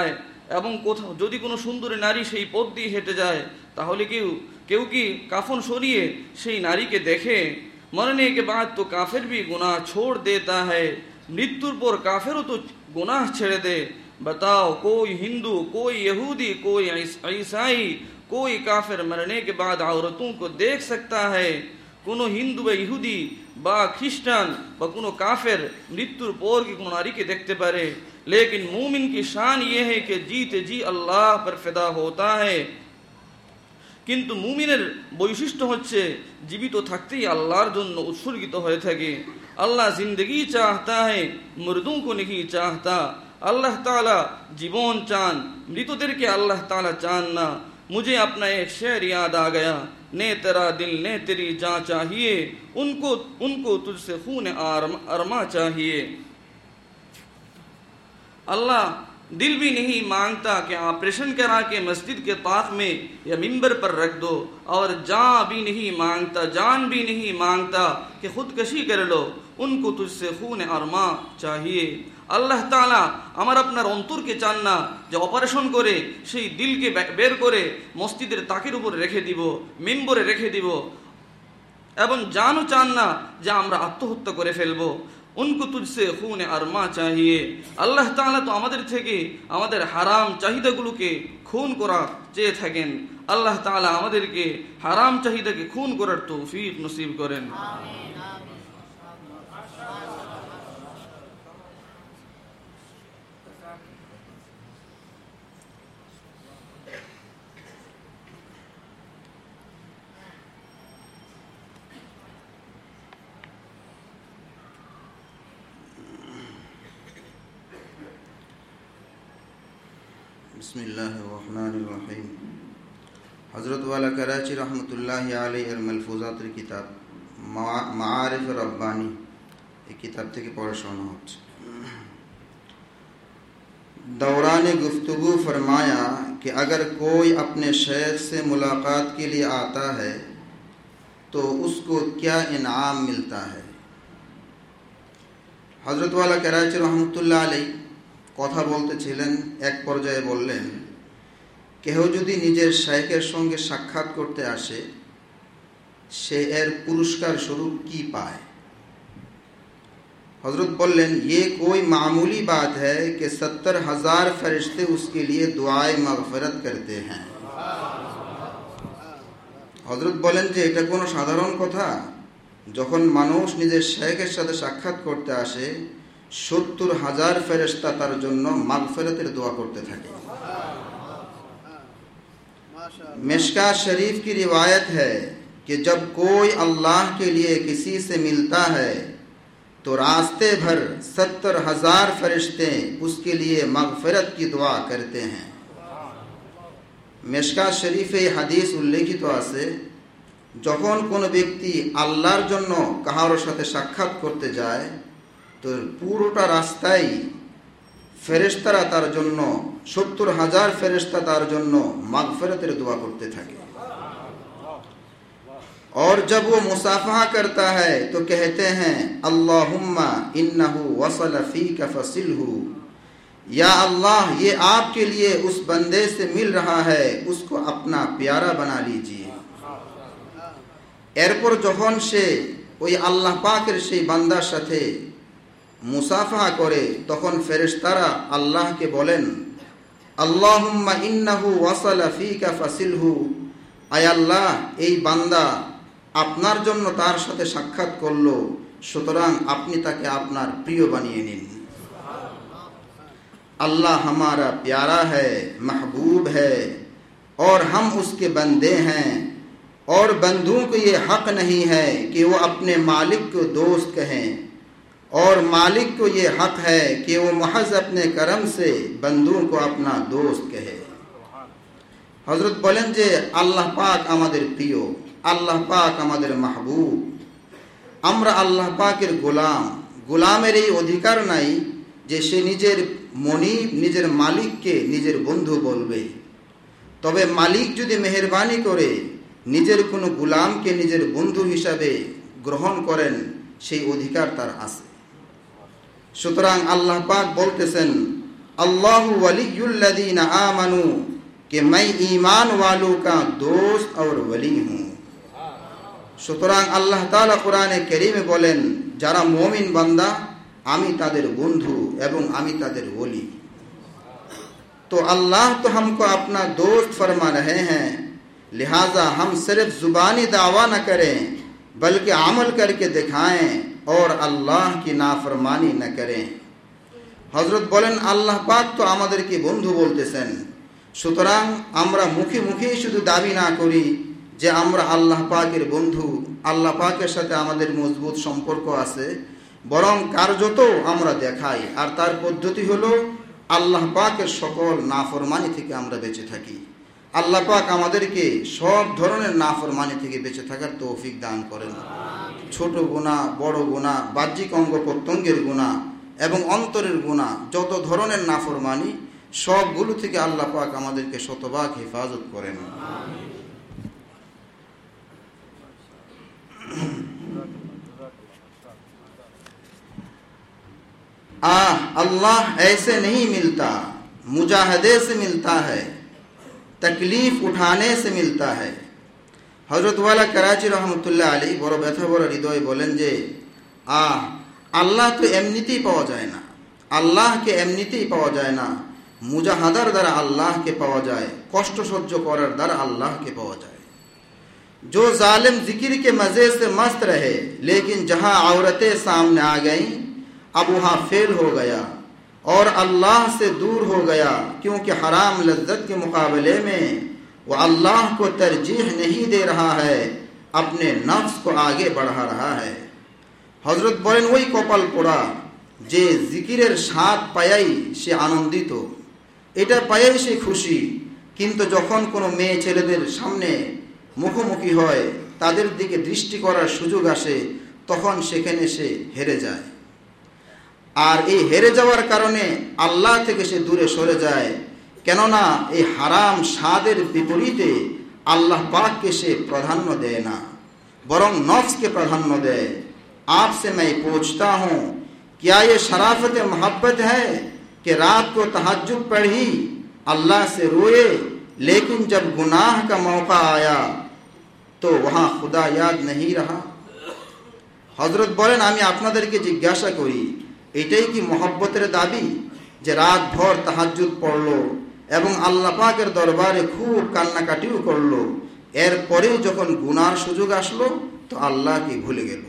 এবং কোথাও যদি কোনো সুন্দরী নারী সেই পথ দিয়ে হেঁটে যায়, তাহলে কেউ কেউ কি কাফন সরিয়ে সেই নারীকে দেখে? মরনে के बाद तो काफिर भी गुनाह छोड़ देता है, मृत्युर पर काफिरों तो गुनाह छेड़ दे। बताओ, कोई हिंदू, कोई यहूदी, कोई ईसाई, कोई काफिर मरने के बाद औरतों को देख सकता है? কোনো হিন্দু বা ইহুদি বা খ্রিস্টান বা কোনো কাফের মৃত্যুর পর কি কোনো নারীকে দেখতে পারে? लेकिन मोमिन की शान ये है कि जीते जी अल्लाह पर फिदा होता है। কিন্তু মুমিনের বৈশিষ্ট্য হচ্ছে জীবিত থাকতেই আল্লাহর জন্য উৎসর্গিত হয়ে থাকে। আল্লাহ জিন্দগি চাহতা है, मुर्दों को नहीं चाहता। আল্লাহ তাআলা জীবন চান, মৃতদেরকে আল্লাহ তাআলা চান না। मुझे अपना एक शेर याद आ गया, ने तेरा दिल ने तेरी जान चाहिए, उनको उनको तुझसे खून अरमा चाहिए। अल्लाह दिल भी नहीं मांगता कि ऑपरेशन करा के मस्जिद के ताक में या मिंबर पर रख दो, और जान भी नहीं मांगता जान भी नहीं मांगता कि खुदकशी कर लो, उनको तुझसे खून अरमा चाहिए। আল্লাহ তাআলা আমার আপনার অন্তরকে চান না যে অপারেশন করে সেই দিলকে বের করে মসজিদের তাকের উপরে রেখে দিব, মিম্বরে রেখে দিব, এবং জানও চান না যে আমরা আত্মহত্যা করে ফেলবো। উনকো তুঝসে খুনে আরমা চাহিয়ে। আল্লাহ তাআলা তো আমাদের থেকে আমাদের হারাম চাহিদাগুলোকে খুন করা চেয়ে থাকেন। আল্লাহ তাআলা আমাদেরকে হারাম চাহিদাকে খুন করার তৌফিক নসিব করেন। बिस्मिल्लाहिर्रहमानिर्रहीम। हज़रत वाला कराची रहमतुल्लाहि अलैहि मलफूजात किताब मारिफ रब्बानी एक किताब থেকে পড়া শোনা হচ্ছে। दौरान गुफ्तगू फरमाया कि अगर कोई अपने शेख से मुलाकात के लिए आता है तो उसको क्या इनाम मिलता है। हज़रत वाला कराची रहमतुल्लाह अलैहि কথা বলতেছিলেন, এক পর্যায়ে বললেন, কেহ যদি নিজের শাইখের সঙ্গে সাক্ষাৎ করতে আসে সে এর পুরস্কার স্বরূপ কি পায়। हजरत बोलें, ये कोई मामूली बात है कि सत्तर हजार फरिश्ते उसके लिए दुआए मगफिरत करते हैं। हजरत बोलें যে এটা কোনো সাধারণ কথা, যখন মানুষ নিজের শাইখের সাথে সাক্ষাৎ করতে আসে সত্তর হাজার ফেরেশতা তার জন্য মাগফিরাতের দোয়া করতে থাকে। मिशका शरीफ की रिवायत है कि जब कोई अल्लाह के लिए किसी से मिलता है तो रास्ते भर सत्तर हजार फरिश्ते उसके लिए मगफिरत की दुआ करते हैं। मिशका शरीफे হাদিস উল্লেখিত আছে, যখন কোনো ব্যক্তি আল্লাহর জন্য কারোর সাথে সাক্ষাৎ করতে যায় তো পুরোটা রাস্তায় ফেরেশতারা তার জন্য সত্তর হাজার ফেরেশতা তার জন্য মাগফিরাতের দোয়া করতে থাকে। और जब वो मुसाफहा करता है तो कहते हैं, अल्लाहुम्मा इन्नहु वसल फीका फसिलहु, या अल्लाह ये आपके लिए उस बंदे से मिल रहा है, उसको अपना प्यारा बना लीजिए। एरपर যখন সে ওই আল্লাহ পাকের সেই বান্দার সাথে মুসাফাহা করে তখন ফেরেশতারা আল্লাহকে বলেন, আল্লাহুম্মা ইন্নাহু ওয়াসালা ফীকা ফাসিলহু, আয় আল্লাহ এই বান্দা আপনার জন্য তার সাথে সাক্ষাৎ করলো, সুতরাং আপনি তাকে আপনার প্রিয় বানিয়ে নিন। अल्लाह हमारा प्यारा है, महबूब है और हम उसके बंदे हैं, और बंदों को ये हक नहीं है कि वो अपने मालिक को दोस्त कहें, और मालिक को ये हक है कि वो महज अपने करम से बंदों को अपना दोस्त कहे। हजरत बोलें जे अल्लाह पाक आमादेर प्रिय, अल्लाह पाक आमादेर महबूब, আমরা আল্লাহ পাকের গোলাম। গোলামের এই অধিকার নাই যে সে নিজের মনিব নিজের মালিককে নিজের বন্ধু বলবে। তবে মালিক যদি মেহেরবানি করে নিজের কোনো গোলামকে নিজের বন্ধু হিসাবে গ্রহণ করেন সেই অধিকার তার আছে। সুতরাং আল্লাহ পাক বলতেছেন, अल्लाहु वलियुल्लज़ीना आमनू कि मैं ईमान वालों का दोस्त और वली हूँ। সুতরাং আল্লাহ তাআলা কোরআনে কারীমে বলেন, যারা মুমিন বান্দা আমি তাদের বন্ধু এবং আমি তাদের ওলি। तो अल्लाह तो हमको अपना दोस्त फरमा रहे हैं, लिहाजा हम सिर्फ जुबानी दावा न करें बल्कि अमल करके दिखाएं और अल्लाह की नाफरमानी न करें। হযরত বলেন আল্লাহ পাক তো আমাদেরকে বন্ধু বলতেছেন, সুতরাং আমরা মুখে মুখে শুধু দাবি না করি যে আমরা আল্লাহ পাকের বন্ধু, আল্লাহ পাকের সাথে আমাদের মজবুত সম্পর্ক আছে, বরং কার্যত আমরা দেখাই। আর তার পদ্ধতি হলো আল্লাহ পাকের সকল নাফরমানি থেকে আমরা বেঁচে থাকি। আল্লাহ পাক আমাদেরকে সব ধরনের নাফরমানি থেকে বেঁচে থাকার তৌফিক দান করেন। ছোট গুনাহ, বড় গুনাহ, বাহ্যিক অঙ্গ প্রত্যঙ্গের গুনাহ এবং অন্তরের গুনাহ, যত ধরনের নাফরমানি সবগুলো থেকে আল্লাহ পাক আমাদেরকে শতভাগ হেফাজত করেন। आह अल्लाह ऐसे नहीं मिलता, मुजाहदे से मिलता है, तकलीफ उठाने से मिलता है। हजरत वाला कराची रहमतुल्लाह अलैहि बड़ व्यथा बड़ हृदय बोलें जे आह আল্লাহ তো এমনিতেই পাওয়া যায় না, আল্লাহকে এমনিতেই পাওয়া যায় না, মুজাহাদার দ্বারা আল্লাহকে পাওয়া যায়, কষ্ট সহ্য করার দ্বারা আল্লাহকে পাওয়া যায়। जो जालिम जिक्र के मजे से मस्त रहे लेकिन जहां औरतें सामने आ गईं अब वहां फेल हो गया और अल्लाह से दूर हो गया, क्योंकि हराम लज्जत के मुकाबले में वो अल्लाह को तरजीह नहीं दे रहा है, अपने नफ्स को आगे बढ़ा रहा है। হযরত বলেন ওই কপাল পোড়া যে জিকিরের স্বাদ পায়াই সে আনন্দিত, এটা পায়াই সে খুশি, কিন্তু যখন কোনো মেয়ে ছেলেদের সামনে মুখোমুখি হয়, তাদের দিকে দৃষ্টি করার সুযোগ আসে, তখন সেখানে সে হেরে যায়। আর এই হেরে যাওয়ার কারণে আল্লাহ থেকে সে দূরে সরে যায়, কেননা এই হারাম স্বাদের বিপরীতে আল্লাহ পাককে সে প্রাধান্য দেয় না, বরং নফসকে প্রাধান্য দেয়। आपसे मैं पूछता हूँ, क्या ये शराफत मोहब्बत है कि रात को तहज्जुद पढ़ी, अल्लाह से रोए, लेकिन जब गुनाह का मौका आया तो वहाँ खुदा याद नहीं रहा। হযরত বলেন আমি আপনাদেরকে জিজ্ঞাসা করি, এটাই কি মোহব্বতের দাবি যে রাত ভর তাহাজ্জুদ পড়লো এবং আল্লাহ পাকের দরবারে খুব কান্নাকাটিও করলো, এরপরেও যখন গুনার সুযোগ আসলো তো আল্লাহকে ভুলে গেল?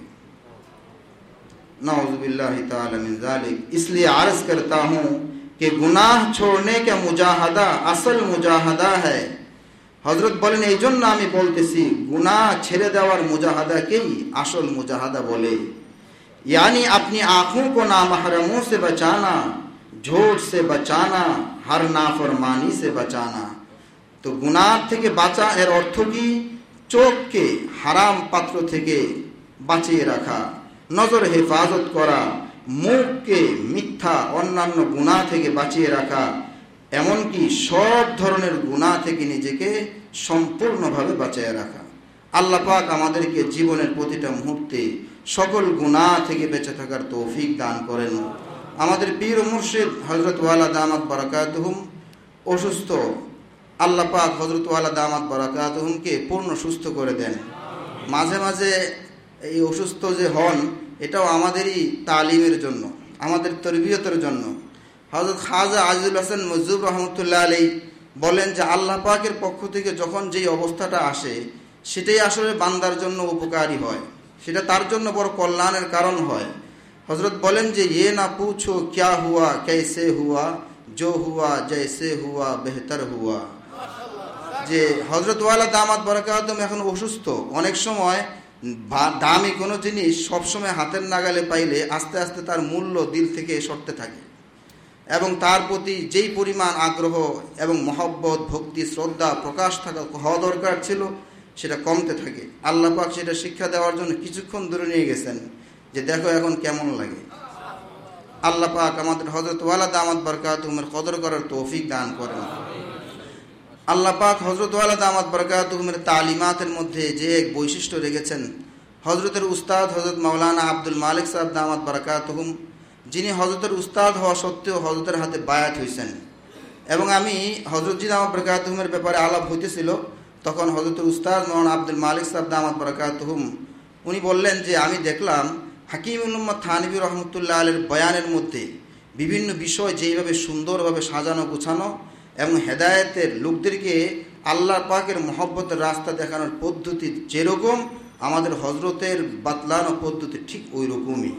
नाउज़ुबिल्लाहि ताला मिन ज़ालिक। इसलिए अर्ज करता हूँ कि गुनाह छोड़ने का मुजाहदा असल मुजाहदा है। हजरत বলেন এই জন্য আমি বলতেছি गुनाह ছেড়ে देवार मुजाहदाকেই আসল मुजाहदा बोले, यानी अपनी आँखों को नामहरमों से बचाना, झूठ से बचाना, हर नाफरमानी से बचाना। तो गुनाह থেকে বাঁচা এর অর্থ কি? চোখকে হারাম পাত্র থেকে বাঁচিয়ে রাখা, নজর হেফাজত করা, মুখকে মিথ্যা অন্যান্য গুনাহ থেকে বাঁচিয়ে রাখা, এমনকি সব ধরনের গুনাহ থেকে নিজেকে সম্পূর্ণভাবে বাঁচিয়ে রাখা। আল্লাহ পাক আমাদেরকে জীবনের প্রতিটা মুহূর্তে সকল গুনাহ থেকে বেঁচে থাকার তৌফিক দান করেন। আমাদের পীর ও মুর্শিদ হযরত ওয়ালা দামাত বারাকাতুহুম অসুস্থ, আল্লাহ পাক হযরত ওয়ালা দামাত বারাকাতুহুমকে পূর্ণ সুস্থ করে দেন। মাঝে মাঝে এই অসুস্থ যে হন এটাও আমাদেরই তালিমের জন্য, আমাদের তরবিয়তের জন্য। হযরত খাজা আজিজুল হাসান মজুব রহমতুল্লাহ আলাইহি বলেন যে আল্লাহ পাকের পক্ষ থেকে যখন যেই অবস্থাটা আসে সেটাই আসলে বান্দার জন্য উপকারী হয়, সেটা তার জন্য বড় কল্যাণের কারণ হয়। হযরত বলেন যে ये ना पूछो क्या हुआ कैसे हुआ जो हुआ जैसे हुआ बेहतर हुआ। যে হযরত ওয়ালা দামাত বারাকাতুহুম এখন অসুস্থ, অনেক সময় দামি কোনো জিনিস সবসময় হাতের নাগালে পাইলে আস্তে আস্তে তার মূল্য দিল থেকে সরতে থাকে এবং তার প্রতি যেই পরিমাণ আগ্রহ এবং মহব্বত, ভক্তি, শ্রদ্ধা প্রকাশ থাকা হওয়া দরকার ছিল সেটা কমতে থাকে। আল্লাহ পাক সেটা শিক্ষা দেওয়ার জন্য কিছুক্ষণ দূরে নিয়ে গেছেন যে দেখো এখন কেমন লাগে। আল্লাহ পাক আমাদের হযরত ওয়ালা দামাত বারাকাতুহুমের কদর করার তৌফিক দান করেন। আল্লাহ পাক হযরত ওয়ালা দামাত বারাকাতুহুমের তালিমাতের মধ্যে যে এক বৈশিষ্ট্য রেখেছেন, হযরতের উস্তাদ হযরত মাওলানা আব্দুল মালিক সাহেব দামাত বারাকাতুহুম যিনি হজরতের উস্তাদ হওয়া সত্ত্বেও হজরতের হাতে বায়াত হয়েছেন। এবং আমি হজরতজি দামাত বরকাতুহুমের ব্যাপারে আলাপ হইতেছিল, তখন হজরতের উস্তাদ মৌলানা আব্দুল মালিক সাহেব দামাত বরকাতুহুম উনি বললেন যে আমি দেখলাম হাকিমুল উম্মত থানভী রহমতুল্লাহ আলের বয়ানের মধ্যে বিভিন্ন বিষয় যেইভাবে সুন্দরভাবে সাজানো গোছানো এবং হেদায়েতের লোকদেরকে আল্লাহ পাকের মহব্বতের রাস্তা দেখানোর পদ্ধতি যেরকম, আমাদের হজরতের বাতলানো পদ্ধতি ঠিক ওই রকমই।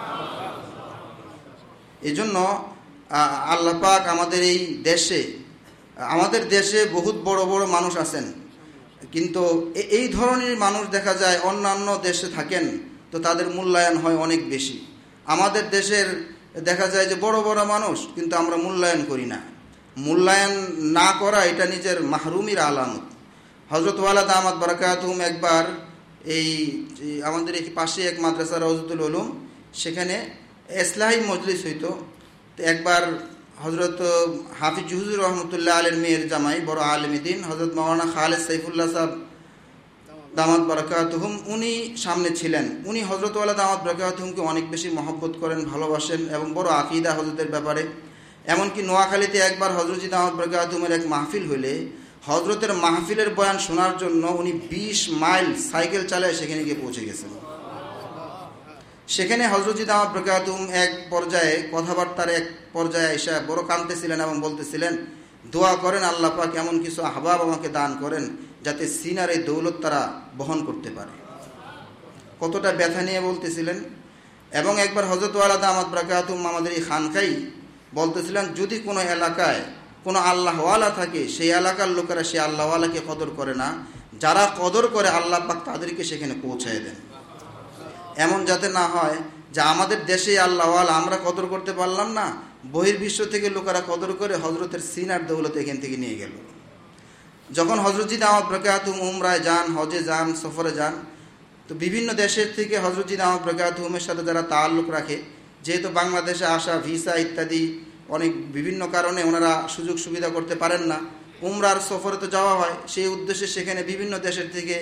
এই জন্য আল্লাহ পাক আমাদের এই দেশে আমাদের দেশে বহুত বড় বড় মানুষ আছেন, কিন্তু এই ধরনের মানুষ দেখা যায় অন্যান্য দেশে থাকেন তো তাদের মূল্যায়ন হয় অনেক বেশি। আমাদের দেশের দেখা যায় যে বড় বড় মানুষ, কিন্তু আমরা মূল্যায়ন করি না। মূল্যায়ন না করা এটা নিজের মাহরুমির আলামত। হযরত ওয়ালা দামাত বারাকাতুহুম একবার এই আমাদের এই পাশে এক মাদ্রাসা রওজাতুল উলুম, সেখানে ইসলাহি মজলিস হইতো। তো একবার হজরত হাফিজ হুজুর রহমতুল্লাহ আলের মেয়ের জামাই বড় আলেমী দ্বীন হজরত মাওলানা খালেদ সাইফুল্লাহ সাহেব দামাত বারাকাতুহুম উনি সামনে ছিলেন। উনি হজরত ওয়ালা দামাত বারাকাতুহুমকে অনেক বেশি মহব্বত করেন, ভালোবাসেন এবং বড় আকীদা হজরতের ব্যাপারে। এমনকি নোয়াখালীতে একবার হজরতজি দামাত বারাকাতুহুমের এক মাহফিল হইলে হজরতের মাহফিলের বয়ান শোনার জন্য উনি বিশ মাইল সাইকেল চালায় সেখানে গিয়ে পৌঁছে গেছেন। সেখানে হজরতজি দামাত বারাকাতুহুম এক পর্যায়ে কথাবার্তার এক পর্যায়ে এসে বড় কাঁদতেছিলেন এবং বলতেছিলেন, দোয়া করেন আল্লাহ পাক এমন কিছু আহবাব আমাকে দান করেন যাতে সিনার এই দৌলত তারা বহন করতে পারে। কতটা ব্যথা নিয়ে বলতেছিলেন। এবং একবার হযরত ওয়ালা দামাত বারাকাতুহুম আমাদের এই খানকাই বলতেছিলেন, যদি কোনো এলাকায় কোনো আল্লাহওয়ালা থাকে সেই এলাকার লোকেরা সে আল্লাহওয়ালাকে কদর করে না, যারা কদর করে আল্লাহ পাক তাদেরকে সেখানে পৌঁছায় দেন। এমন যাতে না হয় যে আমাদের দেশে আল্লাহওয়ালা আমরা কদর করতে পারলাম না, বহির্বিশ্ব থেকে লোকেরা কদর করে হজরতের সিনার দৌলত এখান থেকে নিয়ে গেল। যখন হজরতজি দামাত বারাকাতুহুম উমরায় যান, হজে যান, সফরে যান, তো বিভিন্ন দেশের থেকে হজরতজি দামাত বারাকাতুহুমের সাথে যারা তাআল্লুক রাখে, যেহেতু বাংলাদেশে আসা ভিসা ইত্যাদি অনেক বিভিন্ন কারণে ওনারা সুযোগ সুবিধা করতে পারেন না, উমরার সফরে তো যাওয়া হয়, সেই উদ্দেশ্যে সেখানে বিভিন্ন দেশের থেকে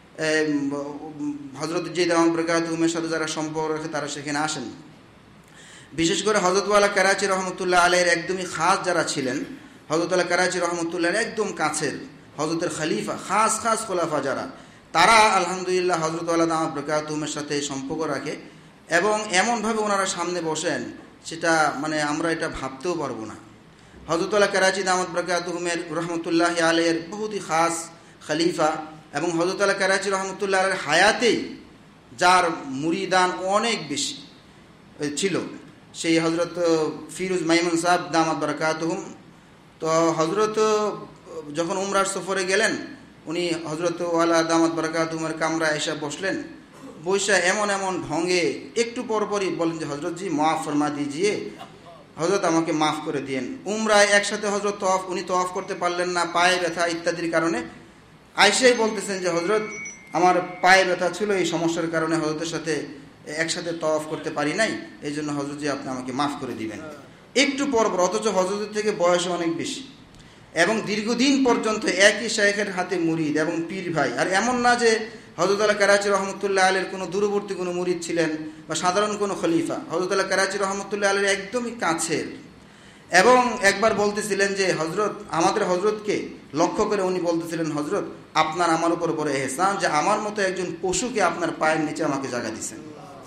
হজরতজি দামাত বারাকাতুহুমের সাথে যারা সম্পর্ক রাখে তারা সেখানে আসেন। বিশেষ করে হযরত ওয়ালা কারাচি রহমতুল্লাহ আলাইহির একদমই খাস যারা ছিলেন, হযরত ওয়ালা কারাচি রহমতুল্লাহর একদম কাছের হযরতের খলিফা, খাস খাস খোলাফা যারা, তারা আলহামদুলিল্লাহ হযরত ওয়ালা দামাত বারাকাতুহুমের সাথে সম্পর্ক রাখে এবং এমনভাবে ওনারা সামনে বসেন সেটা মানে আমরা এটা ভাবতেও পারবো না। হযরত ওয়ালা কারাচি দামাত বারাকাতুহুমের রহমতুল্লাহ আলাইহির বহুতই খাস খলিফা এবং হযরত ওয়ালা কারাচি রহমতুল্লাহ আলাইহির হায়াতেই যার মুরিদান অনেক বেশি ছিল, সেই হজরত ফিরোজ মাইমুন সাহেব দামাত বারাকাতুহুম। তো হজরত যখন উমরার সফরে গেলেন, উনি হজরত ওয়ালা দামাত বারাকাতুহুমের কামরায় এসে বসলেন। বৈশা এমন এমন ঢঙ্গে একটু পরপরই বলেন যে হজরতজি মাফ ফরমা দিজিয়ে, হজরত আমাকে মাফ করে দিয়েন। উমরায় একসাথে হজরত তওয়াফ উনি তওয়াফ করতে পারলেন না পায়ে ব্যথা ইত্যাদির কারণে। আয়েশাই বলতেছেন যে হজরত আমার পায়ে ব্যথা ছিল, এই সমস্যার কারণে হজরতের সাথে একসাথে তওয়াফ করতে পারি নাই, এই জন্য হজরতজি আপনি আমাকে মাফ করে দিবেন। একটু পর পর, অথচ হজরতের থেকে বয়স অনেক বেশি এবং দীর্ঘদিন পর্যন্ত একই শাইখের হাতে মুরিদ এবং পীর ভাই। আর এমন না যে হযরত ওয়ালা কারাচি রহমতুল্লাহ আলাইহির কোনো দূরবর্তী কোনো মুরিদ ছিলেন বা সাধারণ কোনো খলিফা, হযরত ওয়ালা কারাচি রহমতুল্লাহ আলাইহির একদমই কাছের। এবং একবার বলতেছিলেন যে হজরত আমাদের হজরতকে লক্ষ্য করে উনি বলতেছিলেন, হজরত আপনার আমার উপর বড় এহসান যে আমার মতো একজন পশুকে আপনার পায়ের নিচে আমাকে জায়গা দিচ্ছেন।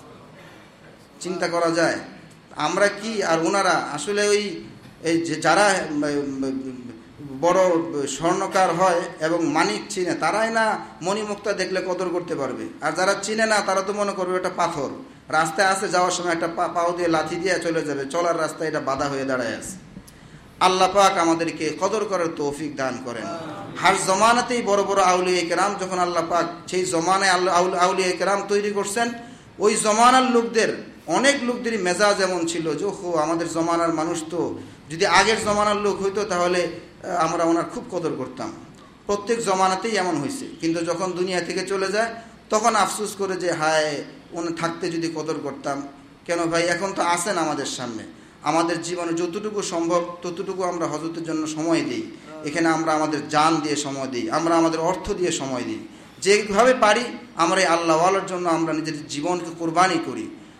চিন্তা করা যায় আমরা কি আর ওনারা আসলে ওই যারা বড় স্বর্ণকার হয় এবং মানিক চিনে তারাই না মণিমুক্তা দেখলে কদর করতে পারবে, আর যারা চিনে না তারা তো মনে করবে এটা পাথর, রাস্তায় আসে যাওয়ার সময় একটা পাও দিয়ে লাথি দিয়ে চলে যাবে, চলার রাস্তায় এটা বাধা হয়ে দাঁড়ায় আছে। আল্লাহ পাক আমাদেরকে কদর করার তৌফিক দান করেন। হার জমানাতেই বড় বড় আউলিয়া কেরাম, যখন আল্লাহ পাক সেই জমানায় আল্লাহ আউলিয়া কেরাম তৈরি করছেন, ওই জমানার লোকদের অনেক লোকদেরই মেজাজ এমন ছিল যে হো আমাদের জমানার মানুষ তো যদি আগের জমানার লোক হইতো তাহলে আমরা ওনার খুব কদর করতাম। প্রত্যেক জমানাতেই এমন হয়েছে, কিন্তু যখন দুনিয়া থেকে চলে যায় তখন আফসোস করে যে হায় উনি থাকতে যদি কদর করতাম। কেন ভাই, এখন তো আসেন আমাদের সামনে, আমাদের জীবনে যতটুকু সম্ভব ততটুকু আমরা হযরতের জন্য সময় দিই। এখানে আমরা আমাদের জান দিয়ে সময় দিই, আমরা আমাদের অর্থ দিয়ে সময় দিই, যেভাবে পারি আমরা এই আল্লাহওয়ালার জন্য আমরা নিজের জীবনকে কোরবানি করি।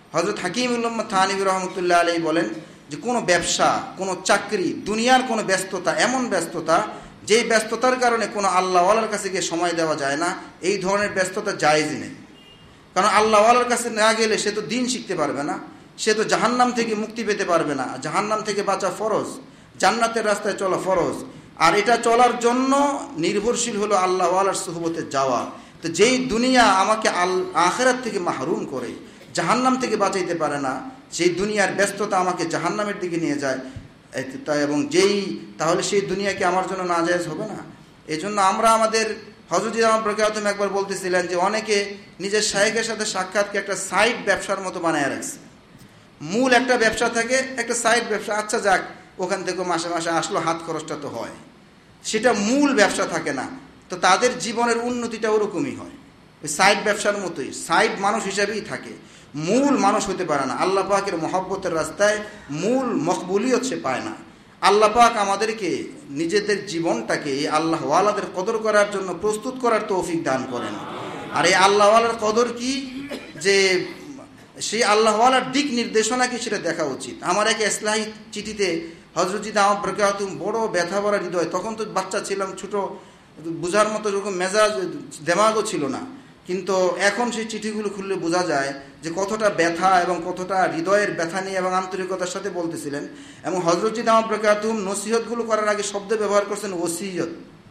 হযরত হাকিমুল উম্মাহ থানভী রহমতুল্লাহ আলাইহি বলেন যে কোনো ব্যবসা, কোনো চাকরি, দুনিয়ার কোনো ব্যস্ততা, এমন ব্যস্ততা যেই ব্যস্ততার কারণে কোনো আল্লাহওয়ালার কাছে গিয়ে সময় দেওয়া যায় না, এই ধরনের ব্যস্ততা জায়েজই নেই। কারণ আল্লাহওয়ালার কাছে না গেলে সে তো দিন শিখতে পারবে না, সে তো জাহান্নাম থেকে মুক্তি পেতে পারবে না। জাহান্নাম থেকে বাঁচা ফরজ, জান্নাতের রাস্তায় চলা ফরজ, আর এটা চলার জন্য নির্ভরশীল হলো আল্লাহওয়ালার সুহবতে যাওয়া। তো যেই দুনিয়া আমাকে আল আখিরাত থেকে মাহরুম করে, জাহান্নাম থেকে বাঁচাইতে পারে না, সেই দুনিয়ার ব্যস্ততা আমাকে জাহান্নামের দিকে নিয়ে যায়, এবং যেই তাহলে সেই দুনিয়াকে আমার জন্য নাজায়েজ হবে না। এই জন্য আমরা আমাদের হযরত ইমাম বরকাতুম একবার বলতেছিলেন যে অনেকে নিজের শায়েখের সাথে সাক্ষাৎকে একটা সাইড ব্যবসার মতো বানায় রাখছে। মূল একটা ব্যবসা থাকে, একটা সাইড ব্যবসা, আচ্ছা যাক ওখান থেকে মাসে মাসে আসলো, হাত খরচটা তো হয়, সেটা মূল ব্যবসা থাকে না। তো তাদের জীবনের উন্নতিটা ওরকমই হয়, ওই সাইড ব্যবসার মতোই, সাইড মানুষ হিসাবেই থাকে, মূল মানুষ হতে পারে না। আল্লাহ পাকের মহব্বতের রাস্তায় মূল মকবুলিয়ত সে পায় না। আল্লাহ পাক আমাদেরকে নিজেদের জীবনটাকে এই আল্লাহওয়ালাদের কদর করার জন্য প্রস্তুত করার তৌফিক দান করেন। আর এই আল্লাহওয়ালার কদর কি, যে সেই আল্লাহওয়ালার দিক নির্দেশনা কি সেটা দেখা উচিত। আমার এক ইসলাহি চিঠিতে হযরত ইমাম বরকাতুম বড় ব্যথা ভরা হৃদয়, তখন তো বাচ্চা ছিলাম, ছোট, বোঝার মতো যখন মেজাজ দেমাগও ছিল না, কিন্তু এখন সেই চিঠিগুলো খুললে বোঝা যায় যে কতটা ব্যথা এবং কতটা হৃদয়ের ব্যথা নিয়ে এবং আন্তরিকতার সাথে বলতেছিলেন। এবং হযরত ইমাম বরকাতুম নসিহতগুলো করার আগে শব্দ ব্যবহার করছেন ওসিয়ত,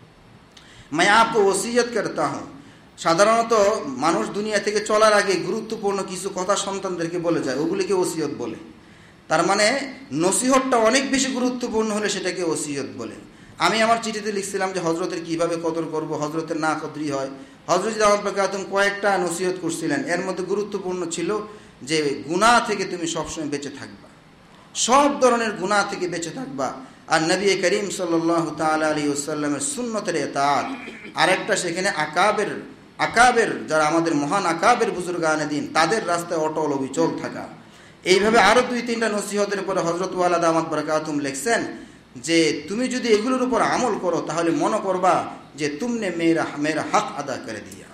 मैं आपको ওসিয়ত करता हूं। সাধারণত মানুষ দুনিয়া থেকে চলার আগে গুরুত্বপূর্ণ কিছু কথা সন্তানদেরকে বলে যায়, ওগুলিকে ওসিয়ত বলে। তার মানে নসিহতটা অনেক বেশি গুরুত্বপূর্ণ হলে সেটাকে ওসিয়ত বলে। আমি আমার চিঠিতে লিখছিলাম যে হযরতের কিভাবে কদর করব, হযরতের না কদরি হয়। হযরত ইমাম বরকাতুম কয়েকটা নসিহত করছিলেন, এর মধ্যে গুরুত্বপূর্ণ ছিল যে গুনাহ থেকে তুমি সবসময় বেঁচে থাকবা, সব ধরনের গুনাহ থেকে বেঁচে থাকবা, আর নবী করিম সাল্লাল্লাহু তাআলা আলাইহি ওয়াসাল্লামের সুন্নতের ইতাআত। আরেকটা সেখানে আকাবের আকাবের যারা আমাদের মহান আকাবের বুজুর্গানে দিন, তাদের রাস্তায় অটল অবিচল থাকা। এইভাবে আরো দুই তিনটা নসিহতের উপরে হযরত ওয়ালা দামাত বরকাতুম লিখছেন যে তুমি যদি এগুলোর উপর আমল করো তাহলে মনে করবা যে তুমনে মেরা মেরা হক আদা করে দিয়া,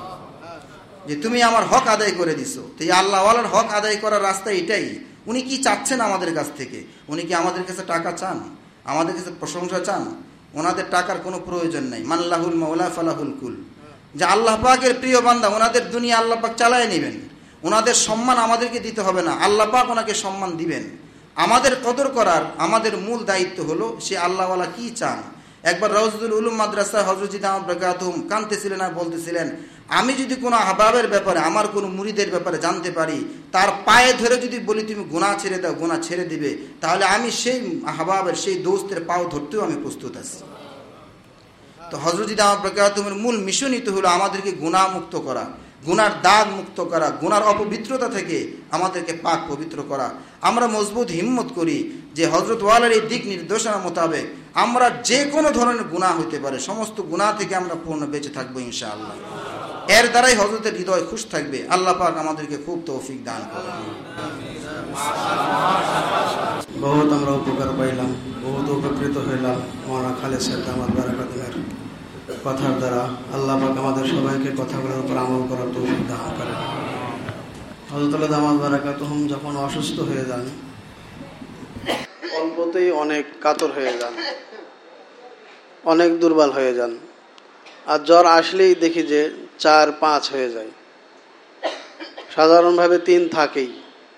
যে তুমি আমার হক আদায় করে দিছো। তো এই আল্লাহওয়ালার হক আদায় করার রাস্তা এটাই। উনি কি চাচ্ছেন আমাদের কাছ থেকে? উনি কি আমাদের কাছে টাকা চান, আমাদের কাছে প্রশংসা চান? ওনাদের টাকার কোনো প্রয়োজন নাই। মাল্লাহুল মাওলা ফালাহুল কুল, যে আল্লাহ পাকের প্রিয় বান্দা, ওনাদের দুনিয়া আল্লাহ পাক চালায় নেবেন, ওনাদের সম্মান আমাদেরকে দিতে হবে না, আল্লাহ পাক ওনাকে সম্মান দিবেন। আমাদের কদর করার আমাদের মূল দায়িত্ব হলো সে আল্লাহওয়ালা কি চান। একবার রাউজাতুল উলুম মাদ্রাসায় হযরত ইমাম বরকাতুম কাঁদতেছিলেন আর বলতেছিলেন, আমি যদি কোনো আহবাবের ব্যাপারে, আমার কোনো মুরিদের ব্যাপারে জানতে পারি, তার পায়ে ধরে যদি বলি তুমি গুনাহ ছেড়ে দাও, গুনাহ ছেড়ে দিবে, তাহলে আমি সেই আহবাবের, সেই দোস্তের পাও ধরতেও আমি প্রস্তুত আছি। তো হযরত ইমাম বরকাতুমের মূল মিশনই তো হলো আমাদেরকে গুনাহ মুক্ত করা, গুনার দাগ মুক্ত করা, গুনার অপবিত্রতা থেকে আমাদেরকে পাক পবিত্র করা। আমরা মজবুত হিম্মত করি যে হযরত ওয়ালার এই দিক নির্দেশনা মোতাবেক আমরা যে কোনো ধরনের গুনাহ হতে পারে, সমস্ত গুনাহ থেকে আমরা পূর্ণ বেঁচে থাকবো ইনশাআল্লাহ। এর দ্বারাই হযরতের হৃদয় খুশ থাকবে। আল্লাহ পাক আমাদেরকে খুব তৌফিক দান করুন। বহুত আমরা উপকার পাইলাম, বহুত উপকৃত হইলাম মাওলানা খালেদ সাহেব দামাত বারাকাতুহুর কথার দ্বারা। আল্লাহ পাক আমাদের সবাইকে কথাগুলোর উপর আমল করার তৌফিক দান করেন। হযরত দামাত বারাকাতুহুম যখন অসুস্থ হয়ে যান, অল্পতেই অনেক কাতর হয়ে যান, অনেক দুর্বল হয়ে যান, আর জ্বর আসলেই দেখি যে চার পাঁচ হয়ে যায়, সাধারণভাবে তিন থাকেই,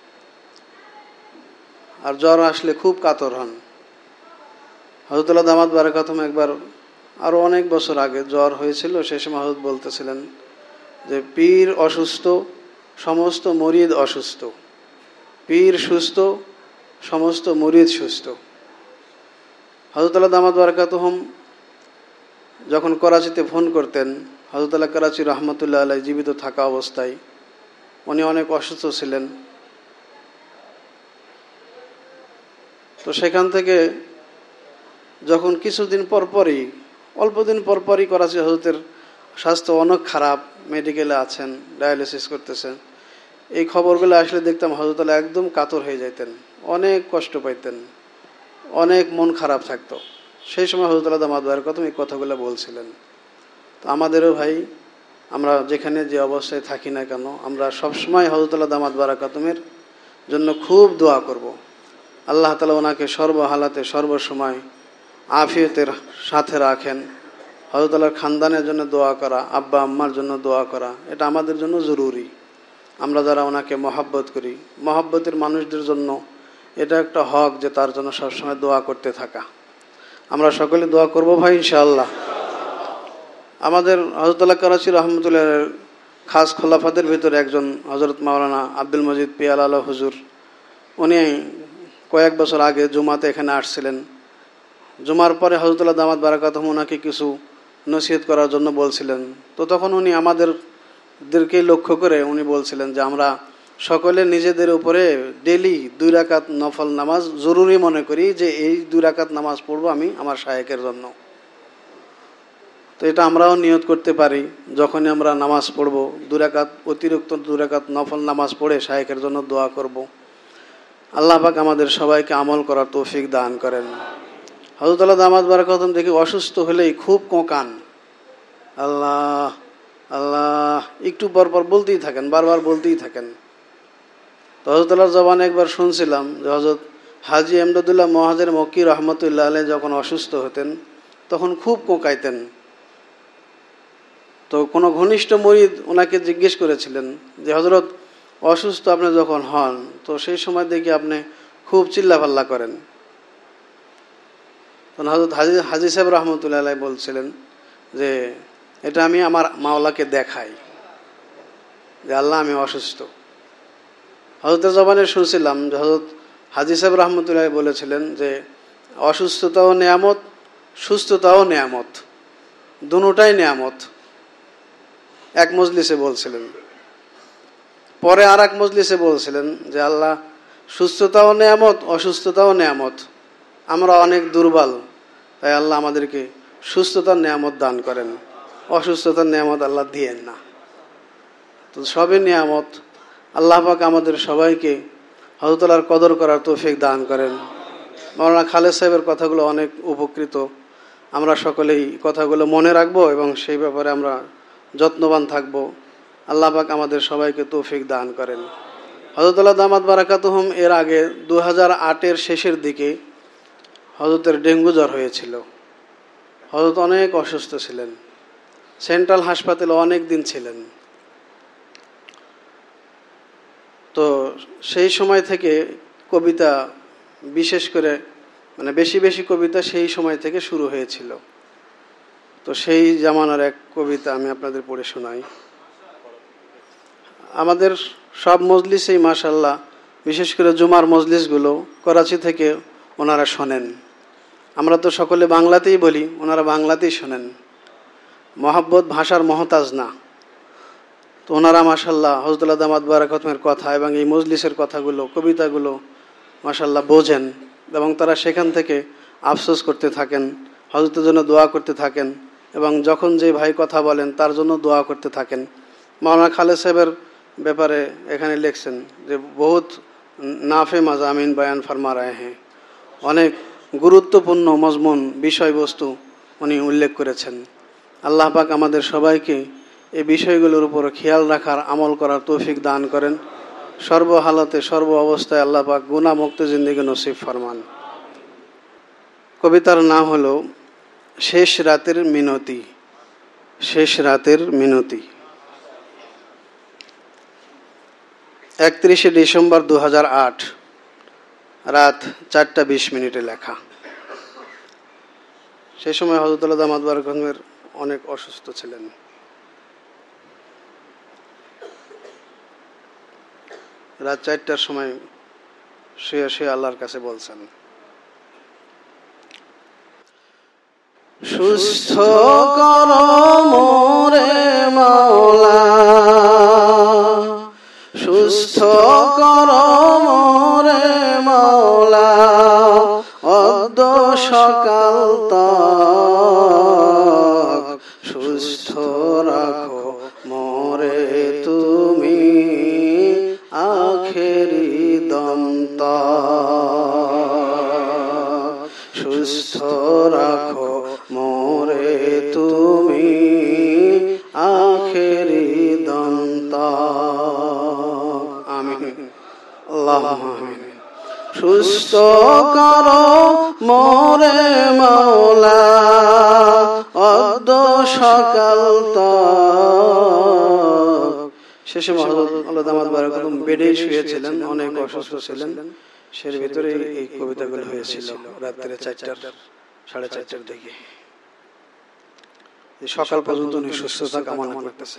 আর জ্বর আসলে খুব কাতর হন। হযরত দামাত বারাকাতুহুম একবার আরো অনেক বছর আগে জ্বর হয়েছিল, সে সময় হযরত বলতেছিলেন যে পীর অসুস্থ, সমস্ত মুরিদ অসুস্থ, পীর সুস্থ, সমস্ত মুরিদ সুস্থ। হযরত দামাত বারাকাতুহুম যখন করাচিতে ফোন করতেন, হযরত করাচি রহমতুল্লাহ আলাইহি জীবিত থাকা অবস্থায় উনি অনেক অসুস্থ ছিলেন। তো সেখান থেকে যখন কিছুদিন পরপরই, অল্প দিন পরপরই করাচি হযরতের স্বাস্থ্য অনেক খারাপ, মেডিকেলে আছেন, ডায়ালিসিস করতেছেন, এই খবরগুলো আসলে দেখতাম হযরত একদম কাতর হয়ে যাইতেন, অনেক কষ্ট পাইতেন, অনেক মন খারাপ থাকতো। সেই সময় হযরত দামাত বারাকাতুহুম এই কথাগুলো বলছিলেন। তো আমাদেরও ভাই, আমরা যেখানে যে অবস্থায় থাকি না কেন, আমরা সবসময় হযরত দামাত বারাকাতুহুমের জন্য খুব দোয়া করব। আল্লাহ তাআলা ওনাকে সর্বহালাতে সর্বসময় আফিয়তের সাথে রাখেন। হযরত আল্লাহর খানদানের জন্য দোয়া করা, আব্বা আম্মার জন্য দোয়া করা, এটা আমাদের জন্য জরুরি। আমরা যারা ওনাকে মহব্বত করি, মহব্বতের মানুষদের জন্য এটা একটা হক যে তার জন্য সবসময় দোয়া করতে থাকা। আমরা সকলে দোয়া করব ভাই ইনশাআল্লাহ। আমাদের হযরত আল্লাহ করাচি রহমতুল্লাহ খাস খোলাফাদের ভিতরে একজন হযরত মাওলানা আব্দুল মজিদ পিয়ালালা হুজুর, উনি কয়েক বছর আগে জুমাতে এখানে আসছিলেন। জুমার পরে হযরত আল্লাহ দামাত বারাকাতুহু ওনাকে কিছু নসিহত করার জন্য বলছিলেন। তো তখন উনি আমাদেরকে লক্ষ্য করে উনি বলছিলেন যে আমরা সকলে নিজেদের উপরে ডেলি দুই রাকাত নফল নামাজ জরুরি মনে করি, যে এই দুই রাকাত নামাজ পড়বো আমি আমার শায়েখের জন্য। তো এটা আমরাও নিয়ত করতে পারি, যখনই আমরা নামাজ পড়ব দুই রাকাত অতিরিক্ত দুই রাকাত নফল নামাজ পড়ে শায়েখের জন্য দোয়া করব। আল্লাহ পাক আমাদের সবাইকে আমল করার তৌফিক দান করেন। হযরত আল্লাহ দামাত বারাকাতুহু দেখি অসুস্থ হলেই খুব কোঁকান, আল্লাহ আল্লাহ একটু পর পর বলতেই থাকেন, বারবার বলতেই থাকেন। তো হযরত আল্লাহর জবানে একবার শুনছিলাম যে হযরত হাজী এমদাদুল্লাহ মহাজের মক্কি রহমতুল্লাহ আলাইহি যখন অসুস্থ হতেন তখন খুব কোঁকাইতেন। তো কোনো ঘনিষ্ঠ মুরিদ ওনাকে জিজ্ঞেস করেছিলেন যে হযরত অসুস্থ আপনি যখন হন তো সেই সময় দেখি আপনি খুব চিল্লাপাল্লা করেন। তখন হযরত হাজী হাজী সাহেব রহমতুল্লাহ আলাইহি বলছিলেন যে এটা আমি আমার মাওলাকে দেখাই যে আল্লাহ আমি অসুস্থ। হযরতের জবানে শুনছিলাম যে হযরত হাজী সাহেব রহমতুল্লাহ বলেছিলেন যে অসুস্থতাও নেয়ামত, সুস্থতাও নেয়ামত, দুটোটাই নেয়ামত। এক মজলিসে বলছিলেন। পরে আর এক মজলিসে বলছিলেন যে আল্লাহ সুস্থতাও নেয়ামত, অসুস্থতাও নেয়ামত, আমরা অনেক দুর্বল, তাই আল্লাহ আমাদেরকে সুস্থতার নেয়ামত দান করেন, অসুস্থতার নেয়ামত আল্লাহ দিয়েন না। তো সবই নেয়ামত। আল্লাহ পাক আমাদের সবাইকে হযরত আল্লাহর কদর করার তৌফিক দান করেন। মাওলানা খালেদ সাহেবের কথাগুলো অনেক উপকৃত, আমরা সকলেই কথাগুলো মনে রাখবো এবং সেই ব্যাপারে আমরা যত্নবান থাকব। আল্লাহ পাক আমাদের সবাইকে তৌফিক দান করেন। হযরত আল্লাহ দামাত বারাকাতুহুম এর আগে দু হাজার আটের শেষের দিকে হযরতের ডেঙ্গু জ্বর হয়েছিল। হযরত অনেক অসুস্থ ছিলেন, সেন্ট্রাল হাসপাতালে অনেক দিন ছিলেন। তো সেই সময় থেকে কবিতা, বিশেষ করে মানে বেশি বেশি কবিতা সেই সময় থেকে শুরু হয়েছিল। তো সেই জামানার এক কবিতা আমি আপনাদের পড়ে শোনাই। আমাদের সব মজলিসেই মাশাআল্লাহ, বিশেষ করে জুমার মজলিসগুলো করাচি থেকে ওনারা শোনেন। আমরা তো সকলে বাংলাতেই বলি, ওনারা বাংলাতেই শোনেন। মহব্বত ভাষার মহতাজ না। তো ওনারা মাশাআল্লাহ হযরত আল্লাহ দামাত বারাকাতুহুর কথা এবং এই মজলিসের কথাগুলো, কবিতাগুলো মাশাআল্লাহ বোঝেন এবং তারা সেখান থেকে আফসোস করতে থাকেন, হযরতের জন্য দোয়া করতে থাকেন এবং যখন যে ভাই কথা বলেন তার জন্য দোয়া করতে থাকেন। মাওলানা খালেদ সাহেবের ব্যাপারে এখানে লিখছেন যে বহুত নাফে মাজামিন বয়ান ফরমা রাহে হ্যাঁ, অনেক গুরুত্বপূর্ণ মজমুন বিষয়বস্তু উনি উল্লেখ করেছেন। আল্লাহ পাক আমাদের সবাইকে এই বিষয়গুলোর উপর খেয়াল রাখার, আমল করার তৌফিক দান করেন। সর্বহালতে সর্ব অবস্থায় আল্লাহ পাক গুনাহ মুক্ত জিন্দেগি নসিব ফরমান। কবিতার নাম হলো শেষ রাতের মিনতি। শেষ রাতের মিনতি। একত্রিশে ডিসেম্বর দু হাজার আট রাত চারটা বিশ মিনিটে লেখা। সেই সময় হযরত আল্লাহ দামাত বারাকাতুহুর অনেক অসুস্থ ছিলেন। রাত চারটার সময় শুয়ে শুয়ে আল্লাহর কাছে বলছেন, সুস্থ করো মোরে মাওলা, সুস্থ করো মোরে মাওলা, অদ্য সকাল তক সুস্থ রাখো মোরে তুমি আখেরি দম তক, সুস্থ রাখো মোরে তুমি আখেরি দম তক। আমিন। আল্লাহুম্মা সুস্থ করো মোরে মাওলা অদ্য সকাল তক। শেষে হযরত দামাত বারাকাতুহু বেডে শুয়েছিলেন, অনেক অসুস্থ ছিলেন, সের ভিতরে এই কবিতাগুলো হয়েছিল রাত্রে চারটার সাড়ে চারটার দিকে। সকাল পর্যন্ত উনি সুস্থতা কামনা করতেছে।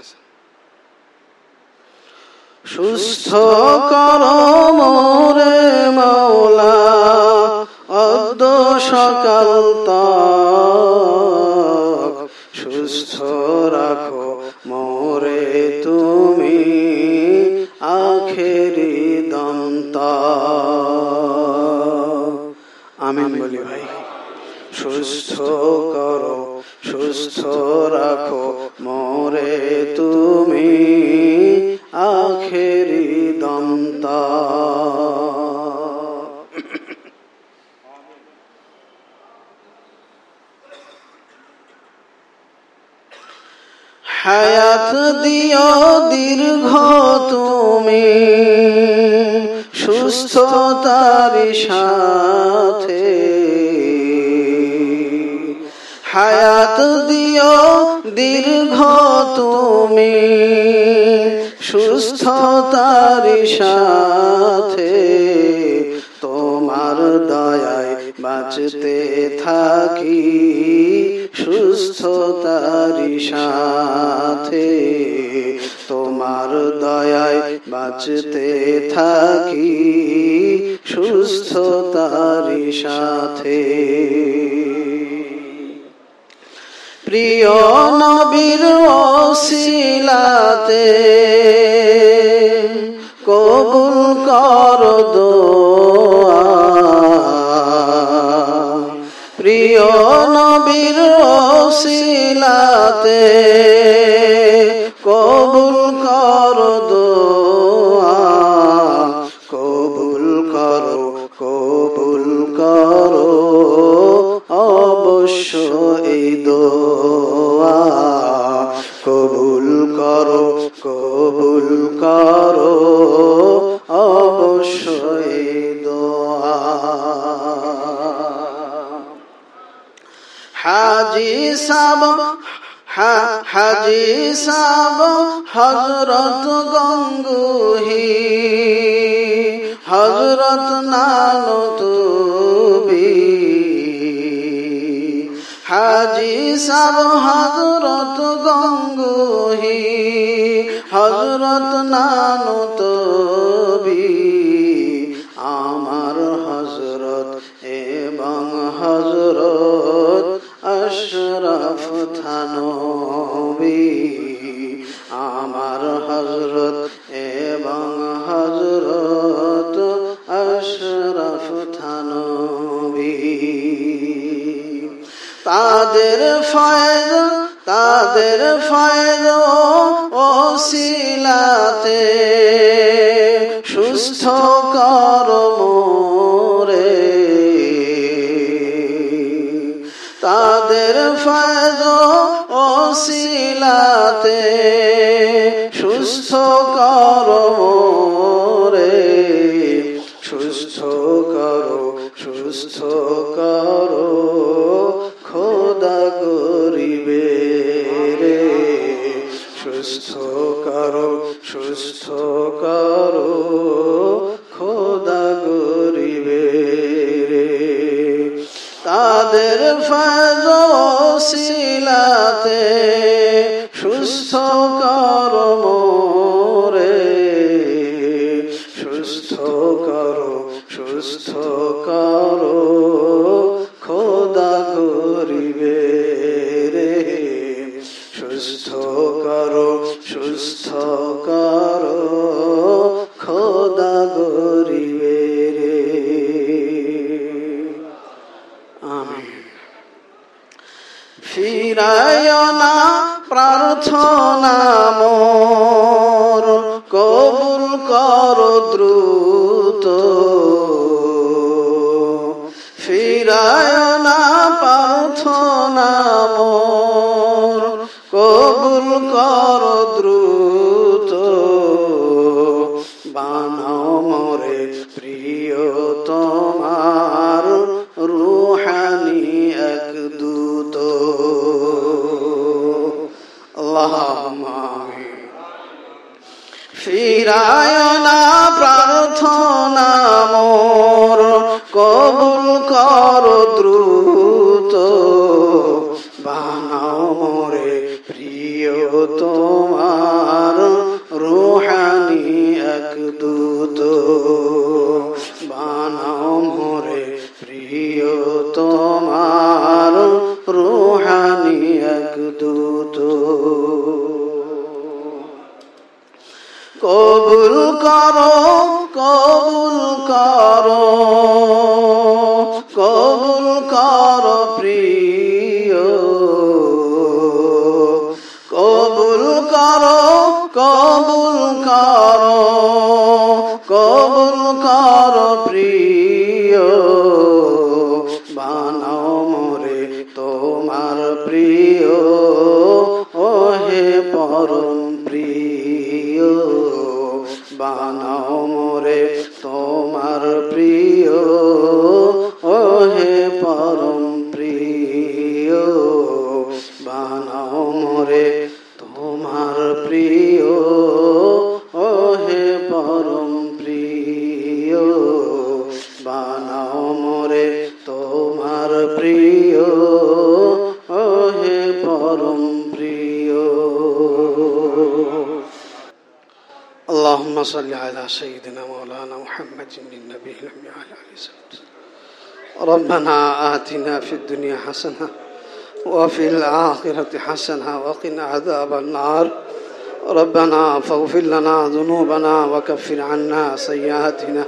সুস্থ করো মোরে মাওলা অদ্য সকাল তক, সুস্থ রাখো মোরে তুমি আখেরি দম তক। আমিন বলি ভাই। সুস্থ করো সুস্থ রাখো মোরে তুমি আখেরি দম তক। হায়াত দিও দীর্ঘ তুমি সুস্থতার সাথে, হায়াত দিও দীর্ঘ তুমি সুস্থতার সাথে, তোমার দয়ায় বাঁচতে থাকি সুস্থতার সাথে, তোমার দয়ায় বাঁচতে থাকি সুস্থতার সাথে। প্রিয় নবীর ওসিলাতে কবুল কর দোয়া, প্রিয় নবীর ওসিলাতে কবুল কর দোয়া, কবুল করো কবুল করো অবশ্য এই দোয়া, কবুল করো কবুল করো অবশ্য এই দোয়া। হাজি সাব হাজি সাব হযরত গঙ্গুহি হযরত নানতুবি, হাজি সাব হযরত গঙ্গুহি হযরত নানতুবি, আমার হযরত এবং হযরত আশরাফ থানবী, আমার হযরত এবং হযরত আশরাফ থানবী। তাদের ফয়েজ তাদের ফয়েজ ওসিলাতে সুস্থ কর মোরে, তাদের ফয়েজ ওসিলাতে সুস্থ কর মোরে, সুস্থ করো সুস্থ করো খোদা গরিবে রে, সুস্থ করো সুস্থ করো খোদা গরিবে রে। তাদের ফয়েজ ওসিলাতে সুস্থ করো মোরে, সুস্থ করো সুস্থ করো খোদা গরিবে রে, সুস্থ করো সুস্থ করো খোদা গরিবে রে। আমিন। ফিরায় না প্রার্থনা মোর কবুল করো দ্রুত, ফিরায় না প্রার্থনা মোর কবুল করো দ্রুত, বানাও মোরে প্রিয়তম আল্লাহুম্মা আমিন। ফিরায় না প্রার্থনা মোর, কবুল করো দ্রুত, বানাও মোরে প্রিয় তোমার রূহানি এক দূত, বানাও মোরে প্রিয় তোমার রূহানি এক দূত। কবুল করো কবুল করো কবুল করো প্রিয়, কবুল করো কবুল করো কবুল করো প্রিয়, বানাও মোরে তোমার প্রিয়, ওহে পরম প্রিয়, বানাও মোরে তোমার প্রিয়, ওহে পরম প্রিয়, বানাও মোরে তোমার প্রিয়, ওহে পরম প্রিয়, বানাও মোরে তোমার প্রিয়, ওহে পরম প্রিয়। اللهم صل على سيدنا مولانا محمد النبي الأمي وعلى آله وصحبه. ربنا آتنا في الدنيا حسنة وفي الآخرة حسنة وقنا عذاب النار. ربنا فاغفر لنا ذنوبنا وكفر عنا سيئاتنا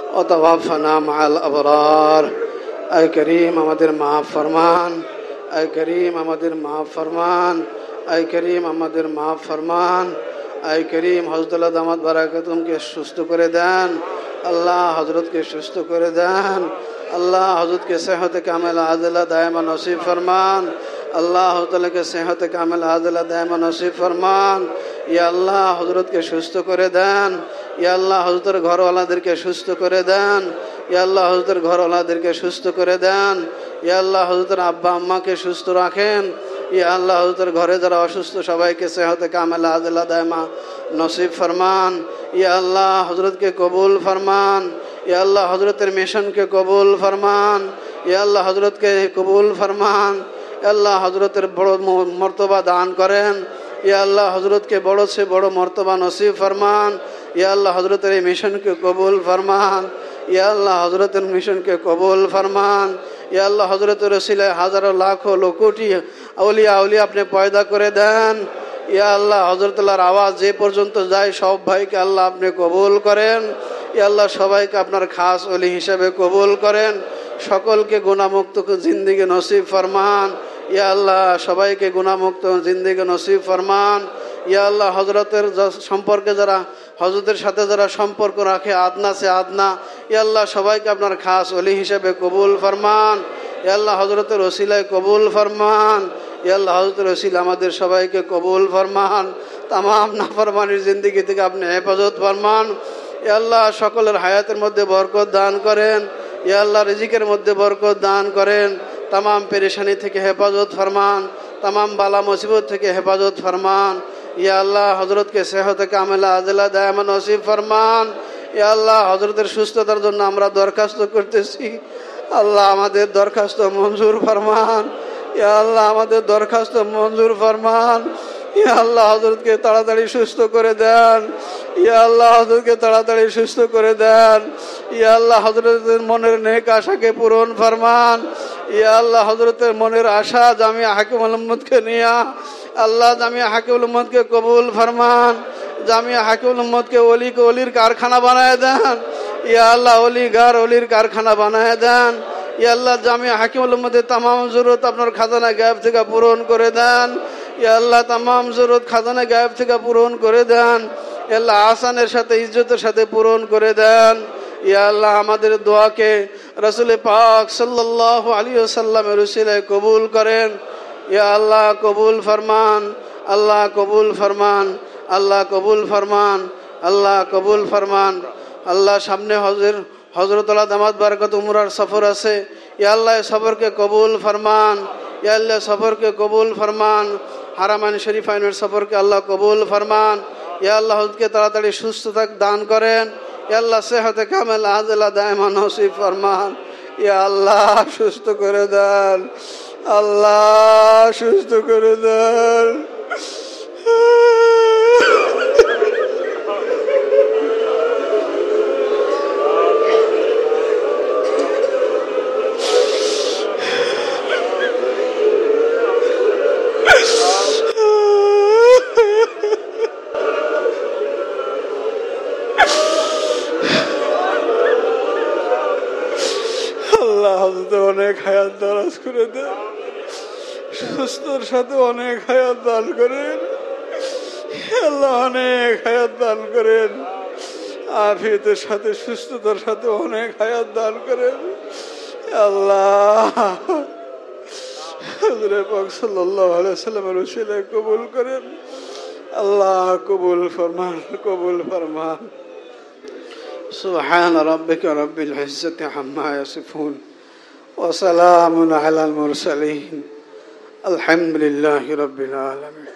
وتوفنا مع الأبرار. اے کریم আমাদের মাফ ফরমান, اے کریم আমাদের মাফ ফরমান, اے کریم আমাদের মাফ ফরমান। আই করিম হযরতুল্লাহ দামাত বারাকাতুহুমকে সুস্থ করে দেন আল্লাহ, হযরতকে সুস্থ করে দেন আল্লাহ, হযরতকে সেহতে কামেলা আজলা দায়মা নসিব ফরমান আল্লাহ, হযরতকে সেহতে কামেলা আজলা দায়মা নসিব ফরমান। ইয়া আল্লাহ হযরতকে সুস্থ করে দেন, ইয়া আল্লাহ হযরতের ঘরওয়ালাদেরকে সুস্থ করে দেন, ইয়া আল্লাহ হযরতের ঘরওয়ালাদেরকে সুস্থ করে দেন, ইয়া আল্লাহ হযরতের আব্বা আম্মাকে সুস্থ রাখেন, ইয়া আল্লাহ হযরতের ঘরে যারা অসুস্থ সবাইকে সেহতে কামেলা আজলা দায়মা নসিব ফরমান। ইয়া আল্লাহ হযরতকে কবুল ফরমান, ইয়া আল্লাহ হযরতের মিশনকে কবুল ফরমান, ইয়া আল্লাহ হযরতকে কবুল ফরমান, ইয়া আল্লাহ হযরতের বড় মর্তবা দান করেন, ইয়া আল্লাহ হযরতকে বড় সে বড় মর্তবা নসিব ফরমান, ইয়া আল্লাহ হযরতের এই মিশনকে কবুল ফরমান, ইয়া আল্লাহ হযরতের মিশনকে কবুল ফরমান, ইয়া আল্লাহ হযরতের ওসিলায় হাজারো লাখো কোটি আউলিয়া আউলিয়া আপনি পয়দা করে দেন। ইয়া আল্লাহ হযরতুল্লাহর আওয়াজ যে পর্যন্ত যায় সব ভাইকে আল্লাহ আপনি কবুল করেন, ইয়া আল্লাহ সবাইকে আপনার খাস ওলি হিসেবে কবুল করেন, সকলকে গুনাহমুক্ত জিন্দেগি নসিব ফরমান। ইয়া আল্লাহ সবাইকে গুনাহমুক্ত জিন্দেগি নসিব ফরমান। ইয়া আল্লাহ হযরতের সম্পর্কে যারা হযরতের সাথে যারা সম্পর্ক রাখে আদনা সে আদনা, ইয়া আল্লাহ সবাইকে আপনার খাস ওলি হিসেবে কবুল ফরমান। ইয়া আল্লাহ হযরতের ওসিলায় কবুল ফরমান, ইয়া আল্লাহ হযরতের ওসিলা আমাদের সবাইকে কবুল ফরমান। তামাম নাফরমানির জিন্দেগি থেকে আপনি হেফাজত ফরমান। ইয়া আল্লাহ সকলের হায়াতের মধ্যে বরকত দান করেন, ইয়া আল্লাহ রিজিকের মধ্যে বরকত দান করেন, তামাম পেরেশানি থেকে হেফাজত ফরমান, তামাম বালা মুসিবত থেকে হেফাজত ফরমান। ইয়া আল্লাহ হযরতকে সেহতে কামেলা আজলা দায়মা নসিব ফরমান। ইয়া আল্লাহ হযরতের সুস্থতার জন্য আমরা দরখাস্ত করতেছি, আল্লাহ আমাদের দরখাস্ত মঞ্জুর ফরমান। ইয়া আল্লাহ আমাদের দরখাস্ত মঞ্জুর ফরমান। ইয়া আল্লাহ হযরতকে তাড়াতাড়ি সুস্থ করে দেন, ইয়া আল্লাহ হযরতকে তাড়াতাড়ি সুস্থ করে দেন। ইয়া আল্লাহ হযরতের মনের নেক আশাকে পূরণ ফরমান। ইয়া আল্লাহ হযরতের মনের আশা জামিয়া হাকিমুল উম্মতকে নিয়া আল্লাহ জামিয়া হাকিমুল উম্মতকে কবুল ফরমান। জামিয়া হাকিমুল উম্মতকে ওলিকে ওলির কারখানা বানায় দেন। ইয়া আল্লাহ ওলি গার ওলির কারখানা বানায় দেন। ইয়া আল্লাহ জামিয়া হাকিমুল উম্মতের তামাম জরুরত আপনার খাজানা গায়েব থেকে পূরণ করে দেন। ইয়া আল্লাহ তামাম জরুরত খাজানা গায়েব থেকে পূরণ করে দেন। ইয়া আল্লাহ আসানের সাথে ইজ্জতের সাথে পূরণ করে দেন। ইয়া আল্লাহ আমাদের দোয়াকে রাসূল পাক সাল্লাল্লাহু আলাইহি ওয়াসাল্লামের উসিলায় কবুল করেন। ইয়া আল্লাহ কবুল ফরমান, আল্লাহ কবুল ফরমান, আল্লাহ কবুল ফরমান, আল্লাহ কবুল ফরমান। আল্লাহ সামনে হজর হযরতুল্লাহ দামাত বারাকাত উমরার সফর আছে, ইয়া আল্লাহ সফরকে কবুল ফরমান, ইয়া আল্লাহ সফরকে কবুল ফরমান। হারামাইন শরীফাইনের সফরকে আল্লাহ কবুল ফরমান। ইয়া আল্লাহ হুজকে তাড়াতাড়ি সুস্থতা দান করেন। ইয়া আল্লাহ সেহতে কামেল আজলা দায়মান নসিব ফরমান। ইয়া আল্লাহ সুস্থ করে দেন, আল্লাহ সুস্থ করে দেন। অনেক হায়াত দারাজ করে দেন, সুস্থর সাথে অনেক হায়াত দান করেন আল্লাহ, অনেক হায়াত দান করেন, আফিয়তের সাথে সুস্থতার সাথে অনেক হায়াত দান করেন আল্লাহ। হুজুরে পাক সাল্লাল্লাহু আলাইহি ওয়াসাল্লামের উসিলায় কবুল করেন আল্লাহ, কবুল ফরমান, কবুল ফরমান। সুবহান রাব্বিকা রাব্বিল ইজ্জাতি আম্মা ইয়াসিফুন ওয়া সালামুন আলাল মুরসালিন আলহামদুলিল্লাহি রাব্বিল আলামিন।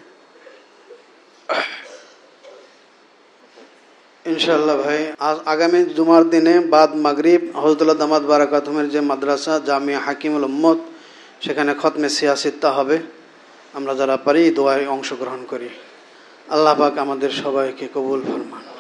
ইনশাআল্লাহ ভাই, আগামী জুমার দিনে বাদ মাগরিব হযরতুল্লাহ দামাত বারাকাতুহুমের যে মাদ্রাসা জামিয়া হাকিমুল উম্মত, সেখানে খতমে সিয়াসিত্তা হবে। আমরা যারা পারি দোয়ায় অংশগ্রহণ করি। আল্লাহ পাক আমাদের সবাইকে কবুল ফরমান।